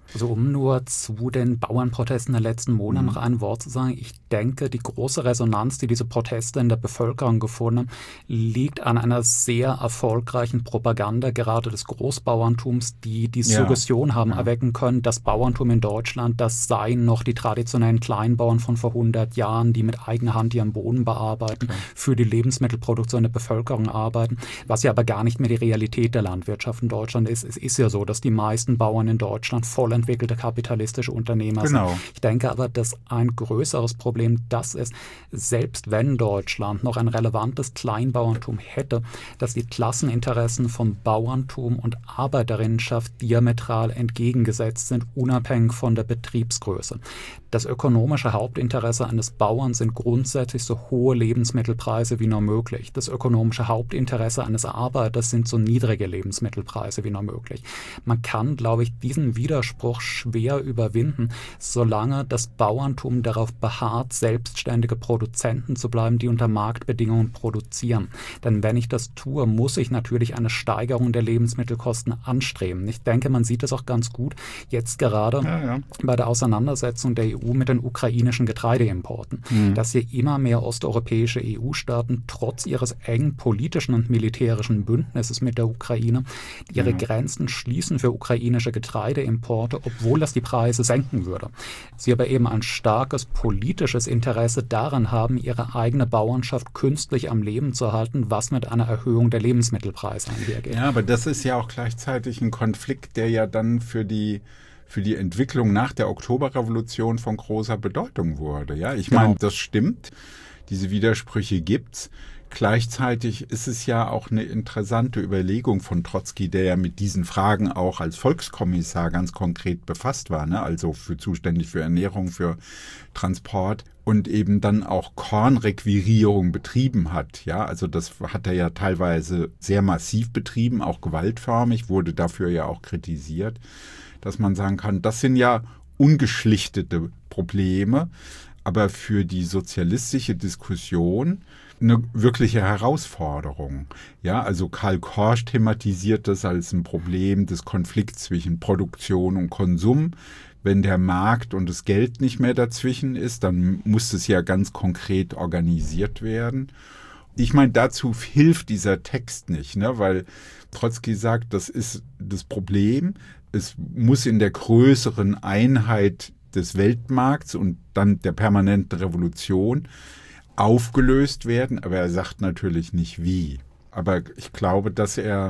Also um nur zu den Bauernprotesten der letzten Monate
Mhm.
noch ein Wort zu sagen. Ich denke, die große Resonanz, die diese Proteste in der Bevölkerung gefunden haben, liegt an einer sehr erfolgreichen Propaganda, gerade des Großbauerntums, die die
Ja.
Suggestion haben
Ja.
erwecken können, das Bauerntum in Deutschland, das seien noch die traditionellen Kleinbauern von vor hundert Jahren, die mit eigener Hand ihren Boden bearbeiten,
Klar.
für die Lebensmittelproduktion der Bevölkerung arbeiten, was ja aber gar nicht mehr die Realität der Landwirtschaft in Deutschland ist. Es ist ja so, dass die meisten Bauern in Deutschland voll entwickelte kapitalistische Unternehmer
Genau.
sind. Ich denke aber, dass ein größeres Problem das ist, selbst wenn Deutschland noch ein relevantes Kleinbauerntum hätte, dass die Klasseninteressen von Bauerntum und Arbeiterinnenschaft diametral entgegengesetzt sind, unabhängig von der Betriebsgröße. Das ökonomische Hauptinteresse eines Bauern sind grundsätzlich so hohe Lebensmittelpreise wie nur möglich. Das ökonomische Hauptinteresse eines Arbeiters sind so niedrige Lebensmittelpreise wie nur möglich. Man kann, glaube ich, diesen Widerspruch schwer überwinden, solange das Bauerntum darauf beharrt, selbstständige Produzenten zu bleiben, die unter Marktbedingungen produzieren. Denn wenn ich das tue, muss ich natürlich eine Steigerung der Lebensmittelkosten anstreben. Ich denke, man sieht es auch ganz gut jetzt gerade
Ja, ja.
bei der Auseinandersetzung der E U mit den ukrainischen Getreideimporten,
Mhm.
dass hier immer mehr osteuropäische E U-Staaten trotz ihres engen politischen und militärischen Bündnisses mit der Ukraine ihre
Ja.
Grenzen schließen für ukrainische Getreideimporte, obwohl das die Preise senken würde. Sie aber eben ein starkes politisches Interesse daran haben, ihre eigene Bauernschaft künstlich am Leben zu halten, was mit einer Erhöhung der Lebensmittelpreise einhergeht.
Ja, aber das ist ja auch gleichzeitig ein Konflikt, der ja dann für die für die Entwicklung nach der Oktoberrevolution von großer Bedeutung wurde. Ja, ich
Genau.
meine, das stimmt. Diese Widersprüche gibt's. Gleichzeitig ist es ja auch eine interessante Überlegung von Trotzki, der ja mit diesen Fragen auch als Volkskommissar ganz konkret befasst war, ne? Also für zuständig für Ernährung, für Transport und eben dann auch Kornrequirierung betrieben hat. Ja, also das hat er ja teilweise sehr massiv betrieben, auch gewaltförmig, wurde dafür ja auch kritisiert, dass man sagen kann, das sind ja ungeschlichtete Probleme, aber für die sozialistische Diskussion eine wirkliche Herausforderung. Ja, also Karl Korsch thematisiert das als ein Problem des Konflikts zwischen Produktion und Konsum. Wenn der Markt und das Geld nicht mehr dazwischen ist, dann muss es ja ganz konkret organisiert werden. Ich meine, dazu hilft dieser Text nicht, ne? Weil Trotzki sagt, das ist das Problem. Es muss in der größeren Einheit des Weltmarkts und dann der permanenten Revolution aufgelöst werden, aber er sagt natürlich nicht wie. Aber ich glaube, dass er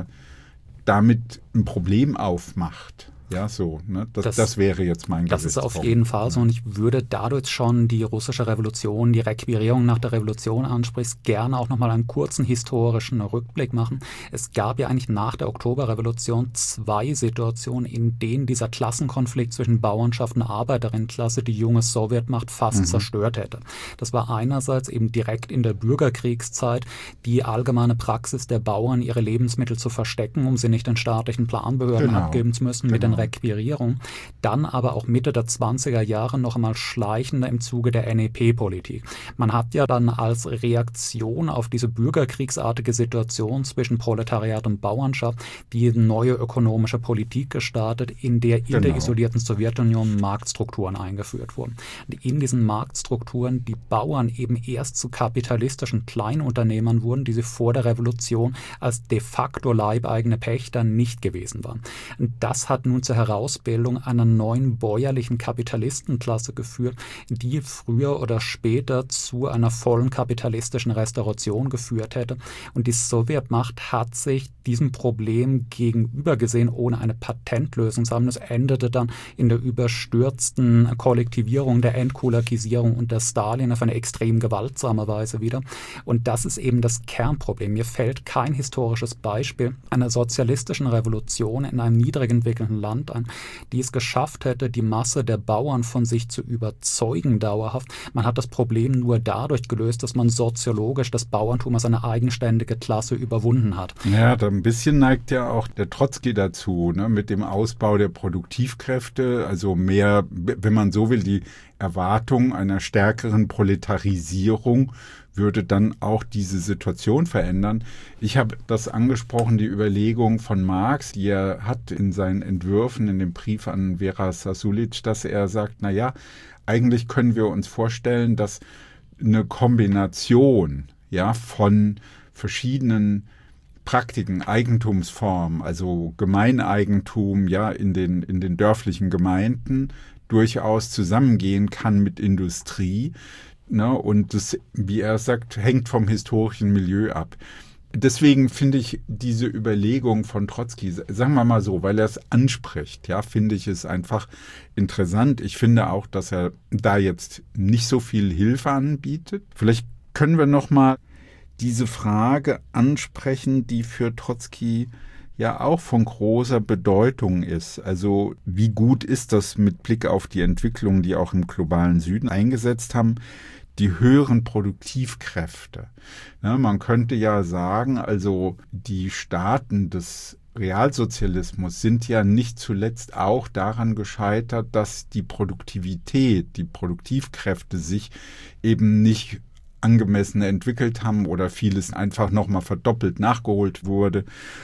damit ein Problem aufmacht. Ja, so, ne? Das, das, das wäre jetzt mein
Das ist auf
Gesichtspunkt.
jeden Fall so und ich würde dadurch schon die russische Revolution, die Requirierung nach der Revolution ansprichst, gerne auch nochmal einen kurzen historischen Rückblick machen. Es gab ja eigentlich nach der Oktoberrevolution zwei Situationen, in denen dieser Klassenkonflikt zwischen Bauernschaft und Arbeiterinnenklasse die junge Sowjetmacht fast
Mhm.
zerstört hätte. Das war einerseits eben direkt in der Bürgerkriegszeit die allgemeine Praxis der Bauern, ihre Lebensmittel zu verstecken, um sie nicht den staatlichen Planbehörden
Genau.
abgeben zu müssen, mit den
Genau.
Requirierung, dann aber auch Mitte der zwanziger Jahre noch einmal schleichender im Zuge der N E P-Politik. Man hat ja dann als Reaktion auf diese bürgerkriegsartige Situation zwischen Proletariat und Bauernschaft die neue ökonomische Politik gestartet, in der in
Genau.
der isolierten Sowjetunion Marktstrukturen eingeführt wurden. Und in diesen Marktstrukturen die Bauern eben erst zu kapitalistischen Kleinunternehmern wurden, die sie vor der Revolution als de facto leibeigene Pächter nicht gewesen waren. Und das hat nun zur Herausbildung einer neuen bäuerlichen Kapitalistenklasse geführt, die früher oder später zu einer vollen kapitalistischen Restauration geführt hätte. Und die Sowjetmacht hat sich diesem Problem gegenüber gesehen, ohne eine Patentlösung zu haben. Das endete dann in der überstürzten Kollektivierung, der Entkulakisierung unter Stalin auf eine extrem gewaltsame Weise wieder. Und das ist eben das Kernproblem. Mir fällt kein historisches Beispiel einer sozialistischen Revolution in einem niedrig entwickelten Land ein, die es geschafft hätte, die Masse der Bauern von sich zu überzeugen dauerhaft. Man hat das Problem nur dadurch gelöst, dass man soziologisch das Bauerntum als eine eigenständige Klasse überwunden hat.
Ja, da ein bisschen neigt ja auch der Trotzki dazu, ne, mit dem Ausbau der Produktivkräfte, also mehr, wenn man so will, die Erwartung einer stärkeren Proletarisierung würde dann auch diese Situation verändern. Ich habe das angesprochen, die Überlegung von Marx, die er hat in seinen Entwürfen, in dem Brief an Vera Sasulic, dass er sagt, na ja, eigentlich können wir uns vorstellen, dass eine Kombination, ja, von verschiedenen Praktiken, Eigentumsformen, also Gemeineigentum, ja, in den, in den dörflichen Gemeinden durchaus zusammengehen kann mit Industrie. Ne, und das, wie er sagt, hängt vom historischen Milieu ab. Deswegen finde ich diese Überlegung von Trotzki, sagen wir mal so, weil er es anspricht, ja, finde ich es einfach interessant. Ich finde auch, dass er da jetzt nicht so viel Hilfe anbietet. Vielleicht können wir noch mal diese Frage ansprechen, die für Trotzki ja auch von großer Bedeutung ist. Also wie gut ist das mit Blick auf die Entwicklungen, die auch im globalen Süden eingesetzt haben, die höheren Produktivkräfte. Ja, man könnte ja sagen, also die Staaten des Realsozialismus sind ja nicht zuletzt auch daran gescheitert, dass die Produktivität, die Produktivkräfte sich eben nicht angemessen entwickelt haben oder vieles einfach nochmal verdoppelt nachgeholt wurde.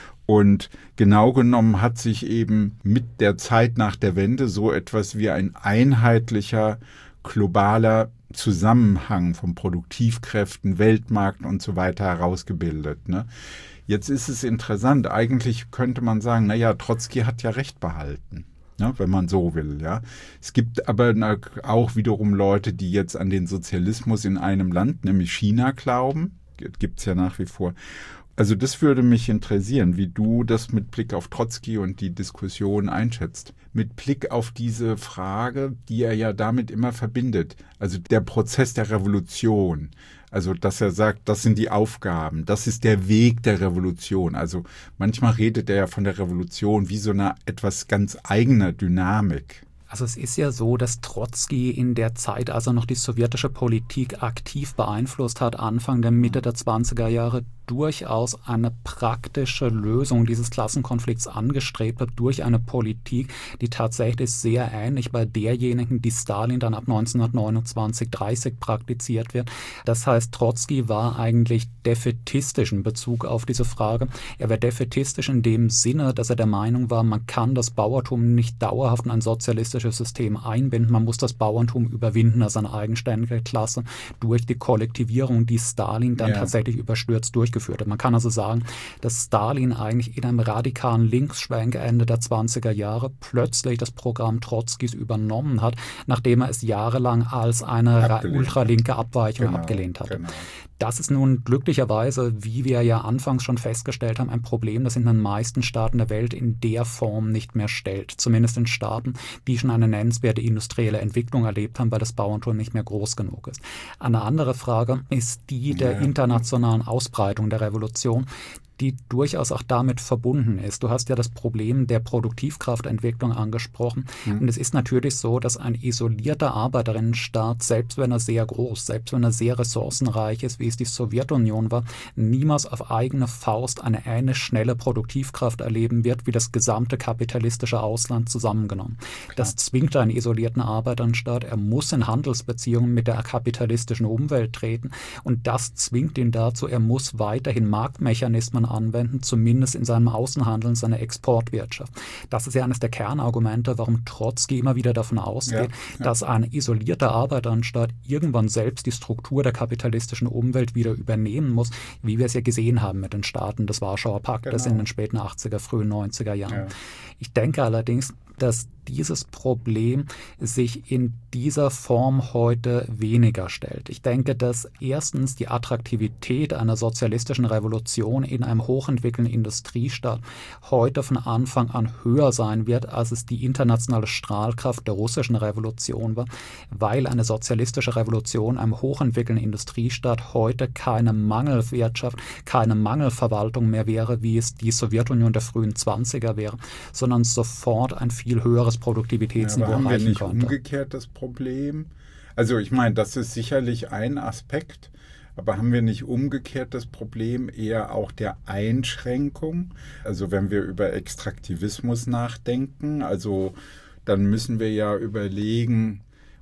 Und genau genommen hat sich eben mit der Zeit nach der Wende so etwas wie ein einheitlicher, globaler Zusammenhang von Produktivkräften, Weltmarkt und so weiter herausgebildet. Ne? Jetzt ist es interessant, eigentlich könnte man sagen, naja, Trotzki hat ja recht behalten, ne, wenn man so will. Ja. Es gibt aber auch wiederum Leute, die jetzt an den Sozialismus in einem Land, nämlich China, glauben. Gibt es ja nach wie vor. Also das würde mich interessieren, wie du das mit Blick auf Trotzki und die Diskussion einschätzt. Mit Blick auf diese Frage, die er ja damit immer verbindet. Also der Prozess der Revolution. Also dass er sagt, das sind die Aufgaben, das ist der Weg der Revolution. Also manchmal redet er ja von der Revolution wie so einer etwas ganz eigener Dynamik.
Also es ist ja so, dass Trotzki in der Zeit, als er noch die sowjetische Politik aktiv beeinflusst hat, Anfang der Mitte der zwanziger Jahre, durchaus eine praktische Lösung dieses Klassenkonflikts angestrebt hat, durch eine Politik, die tatsächlich sehr ähnlich bei derjenigen, die Stalin dann ab neunzehnhundertneunundzwanzig dreißig praktiziert wird. Das heißt, Trotzki war eigentlich defätistisch in Bezug auf diese Frage. Er war defätistisch in dem Sinne, dass er der Meinung war, man kann das Bauerntum nicht dauerhaft in ein sozialistisches System einbinden. Man muss das Bauerntum überwinden als eine eigenständige Klasse durch die Kollektivierung, die Stalin dann ja. tatsächlich überstürzt durchgeführt hat. Man kann also sagen, dass Stalin eigentlich in einem radikalen Linksschwenk Ende der zwanziger Jahre plötzlich das Programm Trotzkis übernommen hat, nachdem er es jahrelang als eine ultralinke Abweichung genau, abgelehnt hatte. Genau. Das ist nun glücklicherweise, wie wir ja anfangs schon festgestellt haben, ein Problem, das in den meisten Staaten der Welt in der Form nicht mehr stellt. Zumindest in Staaten, die schon eine nennenswerte industrielle Entwicklung erlebt haben, weil das Bauerntum nicht mehr groß genug ist. Eine andere Frage ist die der internationalen Ausbreitung der Revolution, die durchaus auch damit verbunden ist. Du hast ja das Problem der Produktivkraftentwicklung angesprochen. Mhm. Und es ist natürlich so, dass ein isolierter Arbeiterinnenstaat, selbst wenn er sehr groß, selbst wenn er sehr ressourcenreich ist, wie es die Sowjetunion war, niemals auf eigene Faust eine ähnlich schnelle Produktivkraft erleben wird, wie das gesamte kapitalistische Ausland zusammengenommen. Klar. Das zwingt einen isolierten Arbeiterinnenstaat. Er muss in Handelsbeziehungen mit der kapitalistischen Umwelt treten. Und das zwingt ihn dazu, er muss weiterhin Marktmechanismen anwenden, zumindest in seinem Außenhandel, in seiner Exportwirtschaft. Das ist ja eines der Kernargumente, warum Trotzki immer wieder davon ausgeht, ja, ja. dass ein isolierter Arbeiteranstaat irgendwann selbst die Struktur der kapitalistischen Umwelt wieder übernehmen muss, wie wir es ja gesehen haben mit den Staaten des Warschauer Paktes genau. in den späten achtziger, frühen neunziger Jahren. Ja. Ich denke allerdings, dass dieses Problem sich in dieser Form heute weniger stellt. Ich denke, dass erstens die Attraktivität einer sozialistischen Revolution in einem hochentwickelten Industriestaat heute von Anfang an höher sein wird, als es die internationale Strahlkraft der russischen Revolution war, weil eine sozialistische Revolution einem hochentwickelten Industriestaat heute keine Mangelwirtschaft, keine Mangelverwaltung mehr wäre, wie es die Sowjetunion der frühen zwanziger wäre, sondern sofort ein viel höheres Produktivitätsniveau
ja, aber haben
erreichen
wir nicht
konnte.
Umgekehrt das Problem? Also ich meine, das ist sicherlich ein Aspekt, aber haben wir nicht umgekehrt das Problem eher auch der Einschränkung? Also wenn wir über Extraktivismus nachdenken, also dann müssen wir ja überlegen,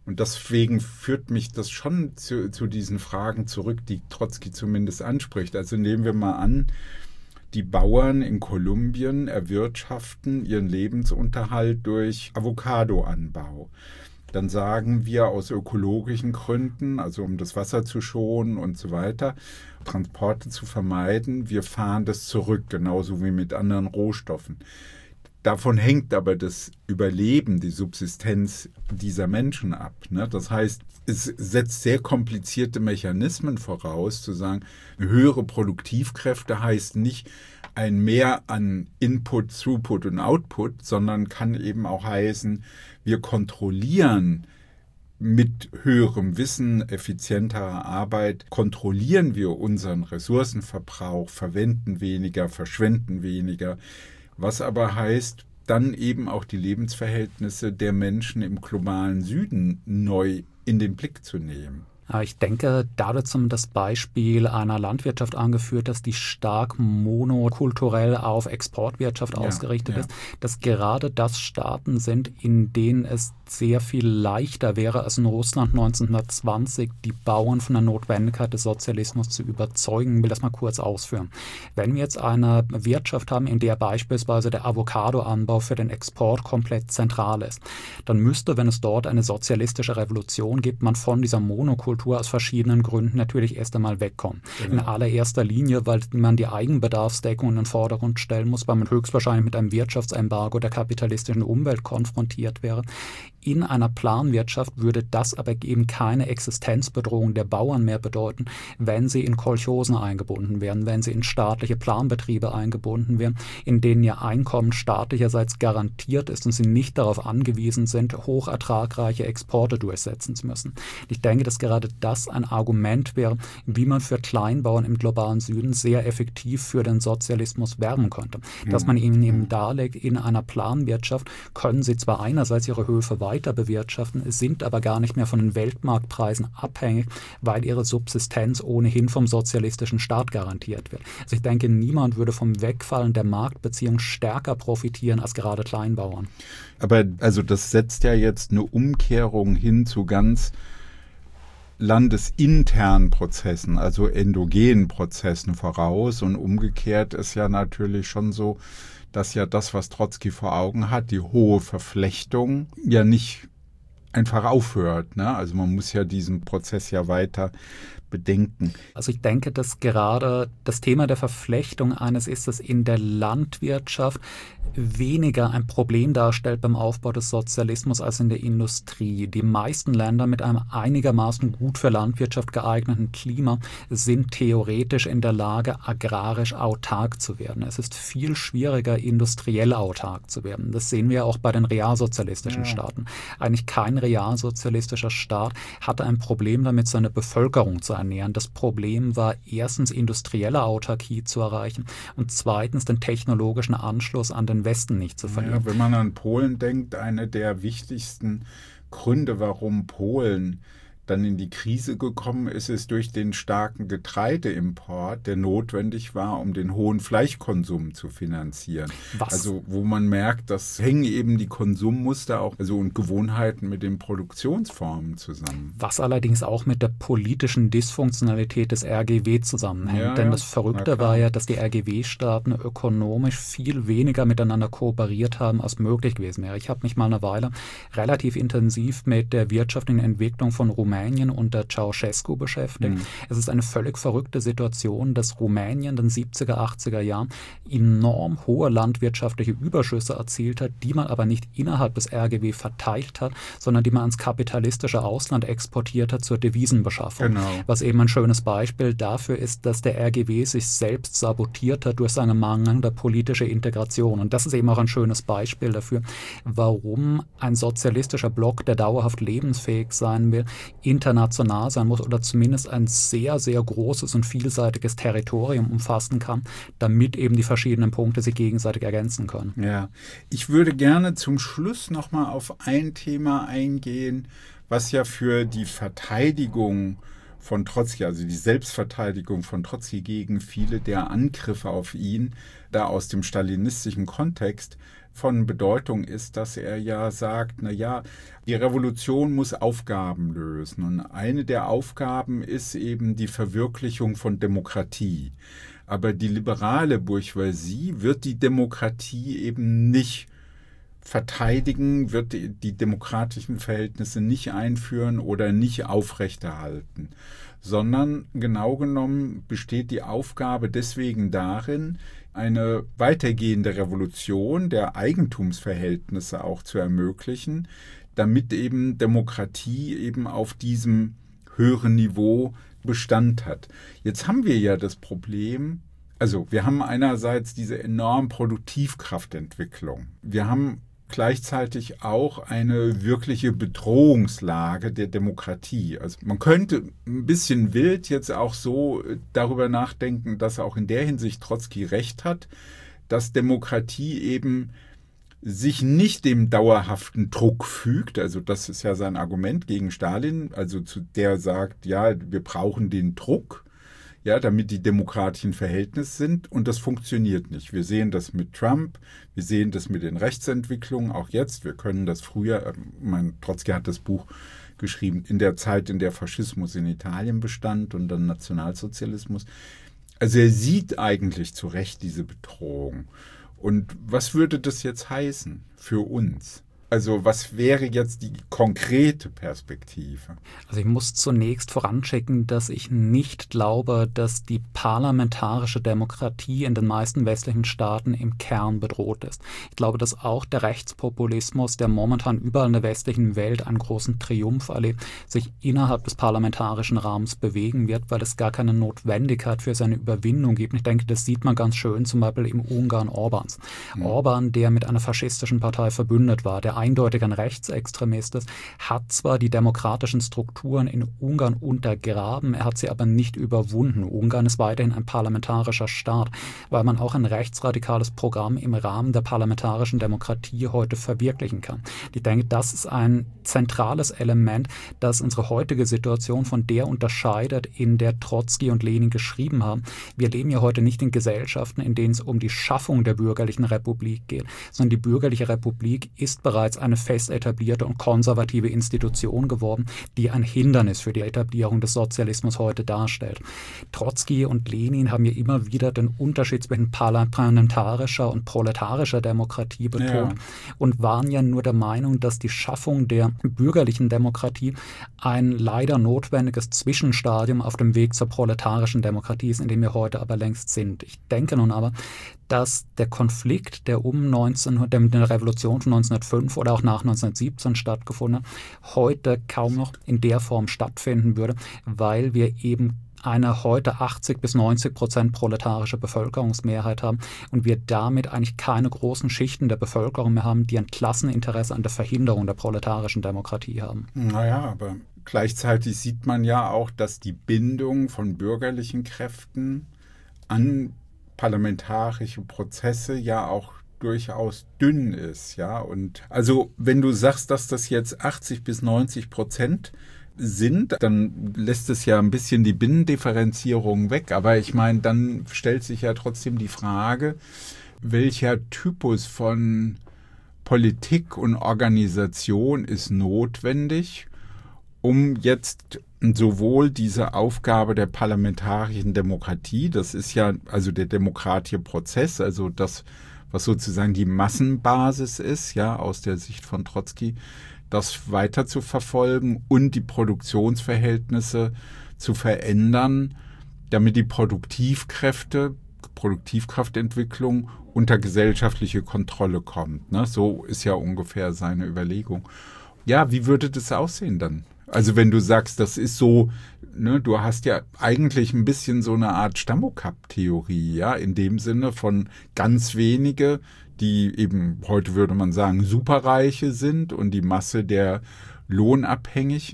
Und deswegen führt mich das schon zu, zu diesen Fragen zurück, die Trotzki zumindest anspricht. Also nehmen wir mal an, die Bauern in Kolumbien erwirtschaften ihren Lebensunterhalt durch Avocadoanbau. Dann sagen wir aus ökologischen Gründen, also um das Wasser zu schonen und so weiter, Transporte zu vermeiden, wir fahren das zurück, genauso wie mit anderen Rohstoffen. Davon hängt aber das Überleben, die Subsistenz dieser Menschen ab. Ne? Das heißt, es setzt sehr komplizierte Mechanismen voraus, zu sagen, höhere Produktivkräfte heißt nicht ein Mehr an Input, Throughput und Output, sondern kann eben auch heißen, wir kontrollieren mit höherem Wissen, effizienterer Arbeit, kontrollieren wir unseren Ressourcenverbrauch, verwenden weniger, verschwenden weniger. Was aber heißt, dann eben auch die Lebensverhältnisse der Menschen im globalen Süden neu in den Blick zu nehmen.
Ich denke, da wird zum das Beispiel einer Landwirtschaft angeführt, dass die stark monokulturell auf Exportwirtschaft ja, ausgerichtet ja. ist, dass gerade das Staaten sind, in denen es sehr viel leichter wäre als in Russland neunzehnhundertzwanzig, die Bauern von der Notwendigkeit des Sozialismus zu überzeugen. Ich will das mal kurz ausführen. Wenn wir jetzt eine Wirtschaft haben, in der beispielsweise der Avocadoanbau für den Export komplett zentral ist, dann müsste, wenn es dort eine sozialistische Revolution gibt, man von dieser Monokultur aus verschiedenen Gründen natürlich erst einmal wegkommen. Genau. In allererster Linie, weil man die Eigenbedarfsdeckung in den Vordergrund stellen muss, weil man höchstwahrscheinlich mit einem Wirtschaftsembargo der kapitalistischen Umwelt konfrontiert wäre. In einer Planwirtschaft würde das aber eben keine Existenzbedrohung der Bauern mehr bedeuten, wenn sie in Kolchosen eingebunden wären, wenn sie in staatliche Planbetriebe eingebunden wären, in denen ihr Einkommen staatlicherseits garantiert ist und sie nicht darauf angewiesen sind, hoch ertragreiche Exporte durchsetzen zu müssen. Ich denke, dass gerade das ein Argument wäre, wie man für Kleinbauern im globalen Süden sehr effektiv für den Sozialismus werben könnte. Mhm. Dass man ihnen eben darlegt, in einer Planwirtschaft können sie zwar einerseits ihre Höfe weiter bewirtschaften, sind aber gar nicht mehr von den Weltmarktpreisen abhängig, weil ihre Subsistenz ohnehin vom sozialistischen Staat garantiert wird. Also ich denke, niemand würde vom Wegfallen der Marktbeziehung stärker profitieren als gerade Kleinbauern.
Aber also das setzt ja jetzt eine Umkehrung hin zu ganz landesinternen Prozessen, also endogenen Prozessen voraus. Und umgekehrt ist ja natürlich schon so, dass ja das, was Trotzki vor Augen hat, die hohe Verflechtung, ja nicht einfach aufhört. Ne? Also man muss ja diesen Prozess ja weiter bedenken.
Also ich denke, dass gerade das Thema der Verflechtung eines ist, das in der Landwirtschaft weniger ein Problem darstellt beim Aufbau des Sozialismus als in der Industrie. Die meisten Länder mit einem einigermaßen gut für Landwirtschaft geeigneten Klima sind theoretisch in der Lage, agrarisch autark zu werden. Es ist viel schwieriger, industriell autark zu werden. Das sehen wir auch bei den realsozialistischen ja. Staaten. Eigentlich kein realsozialistischer Staat hatte ein Problem damit, seine Bevölkerung zu ernähren. Das Problem war erstens industrielle Autarkie zu erreichen und zweitens den technologischen Anschluss an den Westen nicht zu verlieren.
Ja, wenn man an Polen denkt, eine der wichtigsten Gründe, warum Polen dann in die Krise gekommen ist, ist durch den starken Getreideimport, der notwendig war, um den hohen Fleischkonsum zu finanzieren. Was? Also wo man merkt, das hängen eben die Konsummuster auch also und Gewohnheiten mit den Produktionsformen zusammen.
Was allerdings auch mit der politischen Dysfunktionalität des R G W zusammenhängt. Ja, Denn ja. das Verrückte war ja, dass die R G W-Staaten ökonomisch viel weniger miteinander kooperiert haben, als möglich gewesen wäre. Ich habe mich mal eine Weile relativ intensiv mit der wirtschaftlichen Entwicklung von Rumänien Rumänien unter Ceausescu beschäftigt. Mhm. Es ist eine völlig verrückte Situation, dass Rumänien in den siebziger, achtziger Jahren enorm hohe landwirtschaftliche Überschüsse erzielt hat, die man aber nicht innerhalb des R G W verteilt hat, sondern die man ans kapitalistische Ausland exportiert hat zur Devisenbeschaffung. Genau. Was eben ein schönes Beispiel dafür ist, dass der R G W sich selbst sabotiert hat durch seine mangelnde politische Integration. Und das ist eben auch ein schönes Beispiel dafür, warum ein sozialistischer Block, der dauerhaft lebensfähig sein will, international sein muss oder zumindest ein sehr, sehr großes und vielseitiges Territorium umfassen kann, damit eben die verschiedenen Punkte sich gegenseitig ergänzen können.
Ja, ich würde gerne zum Schluss nochmal auf ein Thema eingehen, was ja für die Verteidigung von Trotzki, also die Selbstverteidigung von Trotzki gegen viele der Angriffe auf ihn, da aus dem stalinistischen Kontext von Bedeutung ist, dass er ja sagt, na ja, die Revolution muss Aufgaben lösen. Und eine der Aufgaben ist eben die Verwirklichung von Demokratie. Aber die liberale Bourgeoisie wird die Demokratie eben nicht verteidigen, wird die, die demokratischen Verhältnisse nicht einführen oder nicht aufrechterhalten, sondern genau genommen besteht die Aufgabe deswegen darin, eine weitergehende Revolution der Eigentumsverhältnisse auch zu ermöglichen, damit eben Demokratie eben auf diesem höheren Niveau Bestand hat. Jetzt haben wir ja das Problem, also wir haben einerseits diese enorme Produktivkraftentwicklung. Wir haben gleichzeitig auch eine wirkliche Bedrohungslage der Demokratie. Also man könnte ein bisschen wild jetzt auch so darüber nachdenken, dass auch in der Hinsicht Trotzki recht hat, dass Demokratie eben sich nicht dem dauerhaften Druck fügt. Also das ist ja sein Argument gegen Stalin, also zu der sagt, ja, wir brauchen den Druck, ja, damit die demokratischen Verhältnisse sind, und das funktioniert nicht. Wir sehen das mit Trump, wir sehen das mit den Rechtsentwicklungen, auch jetzt, wir können das früher, äh, mein Trotzki hat das Buch geschrieben, in der Zeit, in der Faschismus in Italien bestand und dann Nationalsozialismus. Also er sieht eigentlich zu Recht diese Bedrohung. Und was würde das jetzt heißen für uns? Also was wäre jetzt die konkrete Perspektive?
Also ich muss zunächst voranschicken, dass ich nicht glaube, dass die parlamentarische Demokratie in den meisten westlichen Staaten im Kern bedroht ist. Ich glaube, dass auch der Rechtspopulismus, der momentan überall in der westlichen Welt einen großen Triumph erlebt, sich innerhalb des parlamentarischen Rahmens bewegen wird, weil es gar keine Notwendigkeit für seine Überwindung gibt. Ich denke, das sieht man ganz schön zum Beispiel im Ungarn Orbans. Mhm. Orban, der mit einer faschistischen Partei verbündet war, der eindeutig ein Rechtsextremist ist, hat zwar die demokratischen Strukturen in Ungarn untergraben, er hat sie aber nicht überwunden. Ungarn ist weiterhin ein parlamentarischer Staat, weil man auch ein rechtsradikales Programm im Rahmen der parlamentarischen Demokratie heute verwirklichen kann. Ich denke, das ist ein zentrales Element, das unsere heutige Situation von der unterscheidet, in der Trotzki und Lenin geschrieben haben. Wir leben ja heute nicht in Gesellschaften, in denen es um die Schaffung der bürgerlichen Republik geht, sondern die bürgerliche Republik ist bereits eine fest etablierte und konservative Institution geworden, die ein Hindernis für die Etablierung des Sozialismus heute darstellt. Trotzki und Lenin haben ja immer wieder den Unterschied zwischen parlamentarischer und proletarischer Demokratie betont, ja, und waren ja nur der Meinung, dass die Schaffung der bürgerlichen Demokratie ein leider notwendiges Zwischenstadium auf dem Weg zur proletarischen Demokratie ist, in dem wir heute aber längst sind. Ich denke nun aber, dass der Konflikt, der um neunzehnhundert, der mit der Revolution von neunzehnhundertfünf oder auch nach neunzehnhundertsiebzehn stattgefunden hat, heute kaum noch in der Form stattfinden würde, weil wir eben eine heute achtzig bis neunzig Prozent proletarische Bevölkerungsmehrheit haben und wir damit eigentlich keine großen Schichten der Bevölkerung mehr haben, die ein Klasseninteresse an der Verhinderung der proletarischen Demokratie haben.
Naja, aber gleichzeitig sieht man ja auch, dass die Bindung von bürgerlichen Kräften an parlamentarische Prozesse ja auch durchaus dünn ist, ja. Und also wenn du sagst, dass das jetzt achtzig bis neunzig Prozent sind, dann lässt es ja ein bisschen die Binnendifferenzierung weg. Aber ich meine, dann stellt sich ja trotzdem die Frage, welcher Typus von Politik und Organisation ist notwendig, um jetzt sowohl diese Aufgabe der parlamentarischen Demokratie, das ist ja also der demokratische Prozess, also das, was sozusagen die Massenbasis ist, ja, aus der Sicht von Trotzki, das weiter zu verfolgen und die Produktionsverhältnisse zu verändern, damit die Produktivkräfte, Produktivkraftentwicklung unter gesellschaftliche Kontrolle kommt. Ne? So ist ja ungefähr seine Überlegung. Ja, wie würde das aussehen dann? Also wenn du sagst, das ist so, ne, du hast ja eigentlich ein bisschen so eine Art Stammokap-Theorie, ja, in dem Sinne von ganz wenige, die eben, heute würde man sagen, Superreiche sind und die Masse der Lohnabhängigen.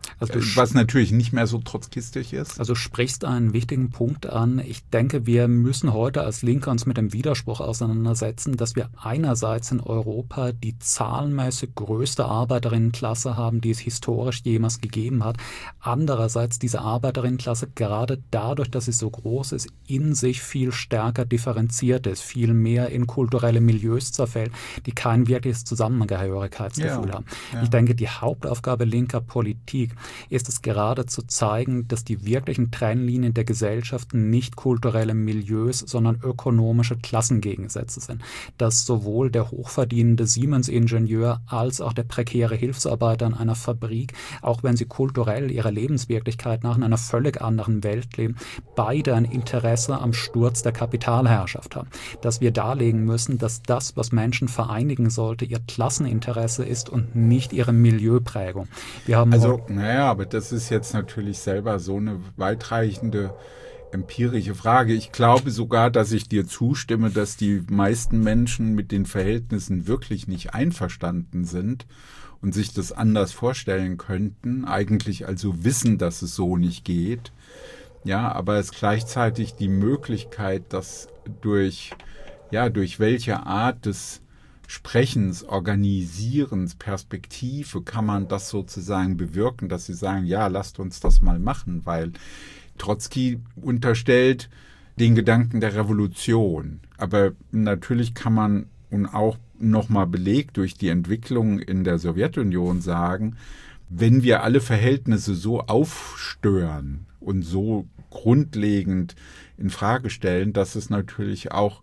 Also was natürlich nicht mehr so trotzkistisch ist.
Also du sprichst einen wichtigen Punkt an. Ich denke, wir müssen heute als Linke uns mit dem Widerspruch auseinandersetzen, dass wir einerseits in Europa die zahlenmäßig größte Arbeiterinnenklasse haben, die es historisch jemals gegeben hat. Andererseits diese Arbeiterinnenklasse gerade dadurch, dass sie so groß ist, in sich viel stärker differenziert ist, viel mehr in kulturelle Milieus zerfällt, die kein wirkliches Zusammengehörigkeitsgefühl ja, haben. Ja. Ich denke, die Hauptaufgabe linker Politik ist es gerade zu zeigen, dass die wirklichen Trennlinien der Gesellschaft nicht kulturelle Milieus, sondern ökonomische Klassengegensätze sind. Dass sowohl der hochverdienende Siemens-Ingenieur als auch der prekäre Hilfsarbeiter in einer Fabrik, auch wenn sie kulturell ihrer Lebenswirklichkeit nach in einer völlig anderen Welt leben, beide ein Interesse am Sturz der Kapitalherrschaft haben. Dass wir darlegen müssen, dass das, was Menschen vereinigen sollte, ihr Klasseninteresse ist und nicht ihre Milieuprägung. Wir haben
also, naja, aber das ist jetzt natürlich selber so eine weitreichende empirische Frage. Ich glaube sogar, dass ich dir zustimme, dass die meisten Menschen mit den Verhältnissen wirklich nicht einverstanden sind und sich das anders vorstellen könnten, eigentlich also wissen, dass es so nicht geht. Ja, aber es gleichzeitig die Möglichkeit, dass durch, ja, durch welche Art des Sprechens, Organisierens, Perspektive kann man das sozusagen bewirken, dass sie sagen, ja, lasst uns das mal machen, weil Trotzki unterstellt den Gedanken der Revolution. Aber natürlich kann man und auch nochmal belegt durch die Entwicklung in der Sowjetunion sagen, wenn wir alle Verhältnisse so aufstören und so grundlegend in Frage stellen, dass es natürlich auch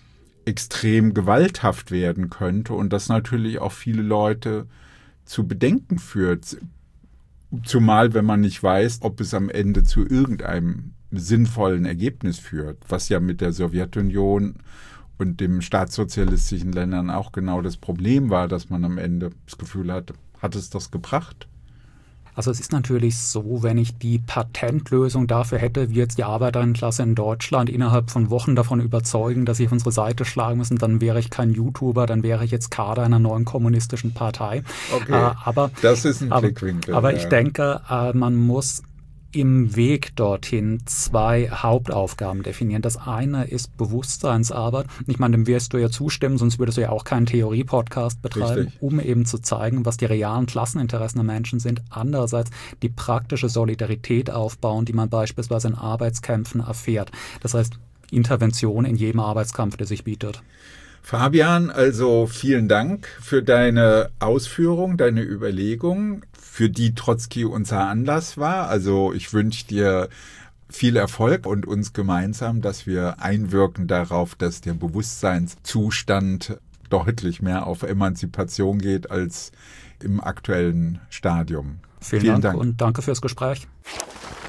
extrem gewalthaft werden könnte und das natürlich auch viele Leute zu Bedenken führt. Zumal, wenn man nicht weiß, ob es am Ende zu irgendeinem sinnvollen Ergebnis führt, was ja mit der Sowjetunion und den staatssozialistischen Ländern auch genau das Problem war, dass man am Ende das Gefühl hatte, hat es das gebracht?
Also es ist natürlich so, wenn ich die Patentlösung dafür hätte, wie jetzt die Arbeiterinnenklasse in Deutschland innerhalb von Wochen davon überzeugen, dass sie auf unsere Seite schlagen müssen, dann wäre ich kein YouTuber, dann wäre ich jetzt Kader einer neuen kommunistischen Partei.
Okay,
äh, aber,
das ist ein
aber,
Blickwinkel.
Aber
ja.
ich denke, äh, man muss im Weg dorthin zwei Hauptaufgaben definieren. Das eine ist Bewusstseinsarbeit. Ich meine, dem wirst du ja zustimmen, sonst würdest du ja auch keinen Theorie-Podcast betreiben,
Richtig.
Um eben zu zeigen, was die realen Klasseninteressen der Menschen sind. Andererseits die praktische Solidarität aufbauen, die man beispielsweise in Arbeitskämpfen erfährt. Das heißt, Intervention in jedem Arbeitskampf, der sich bietet.
Fabian, also vielen Dank für deine Ausführung, deine Überlegung, für die Trotzki unser Anlass war. Also ich wünsche dir viel Erfolg und uns gemeinsam, dass wir einwirken darauf, dass der Bewusstseinszustand deutlich mehr auf Emanzipation geht als im aktuellen Stadium.
Vielen, vielen Dank, Dank und danke fürs Gespräch.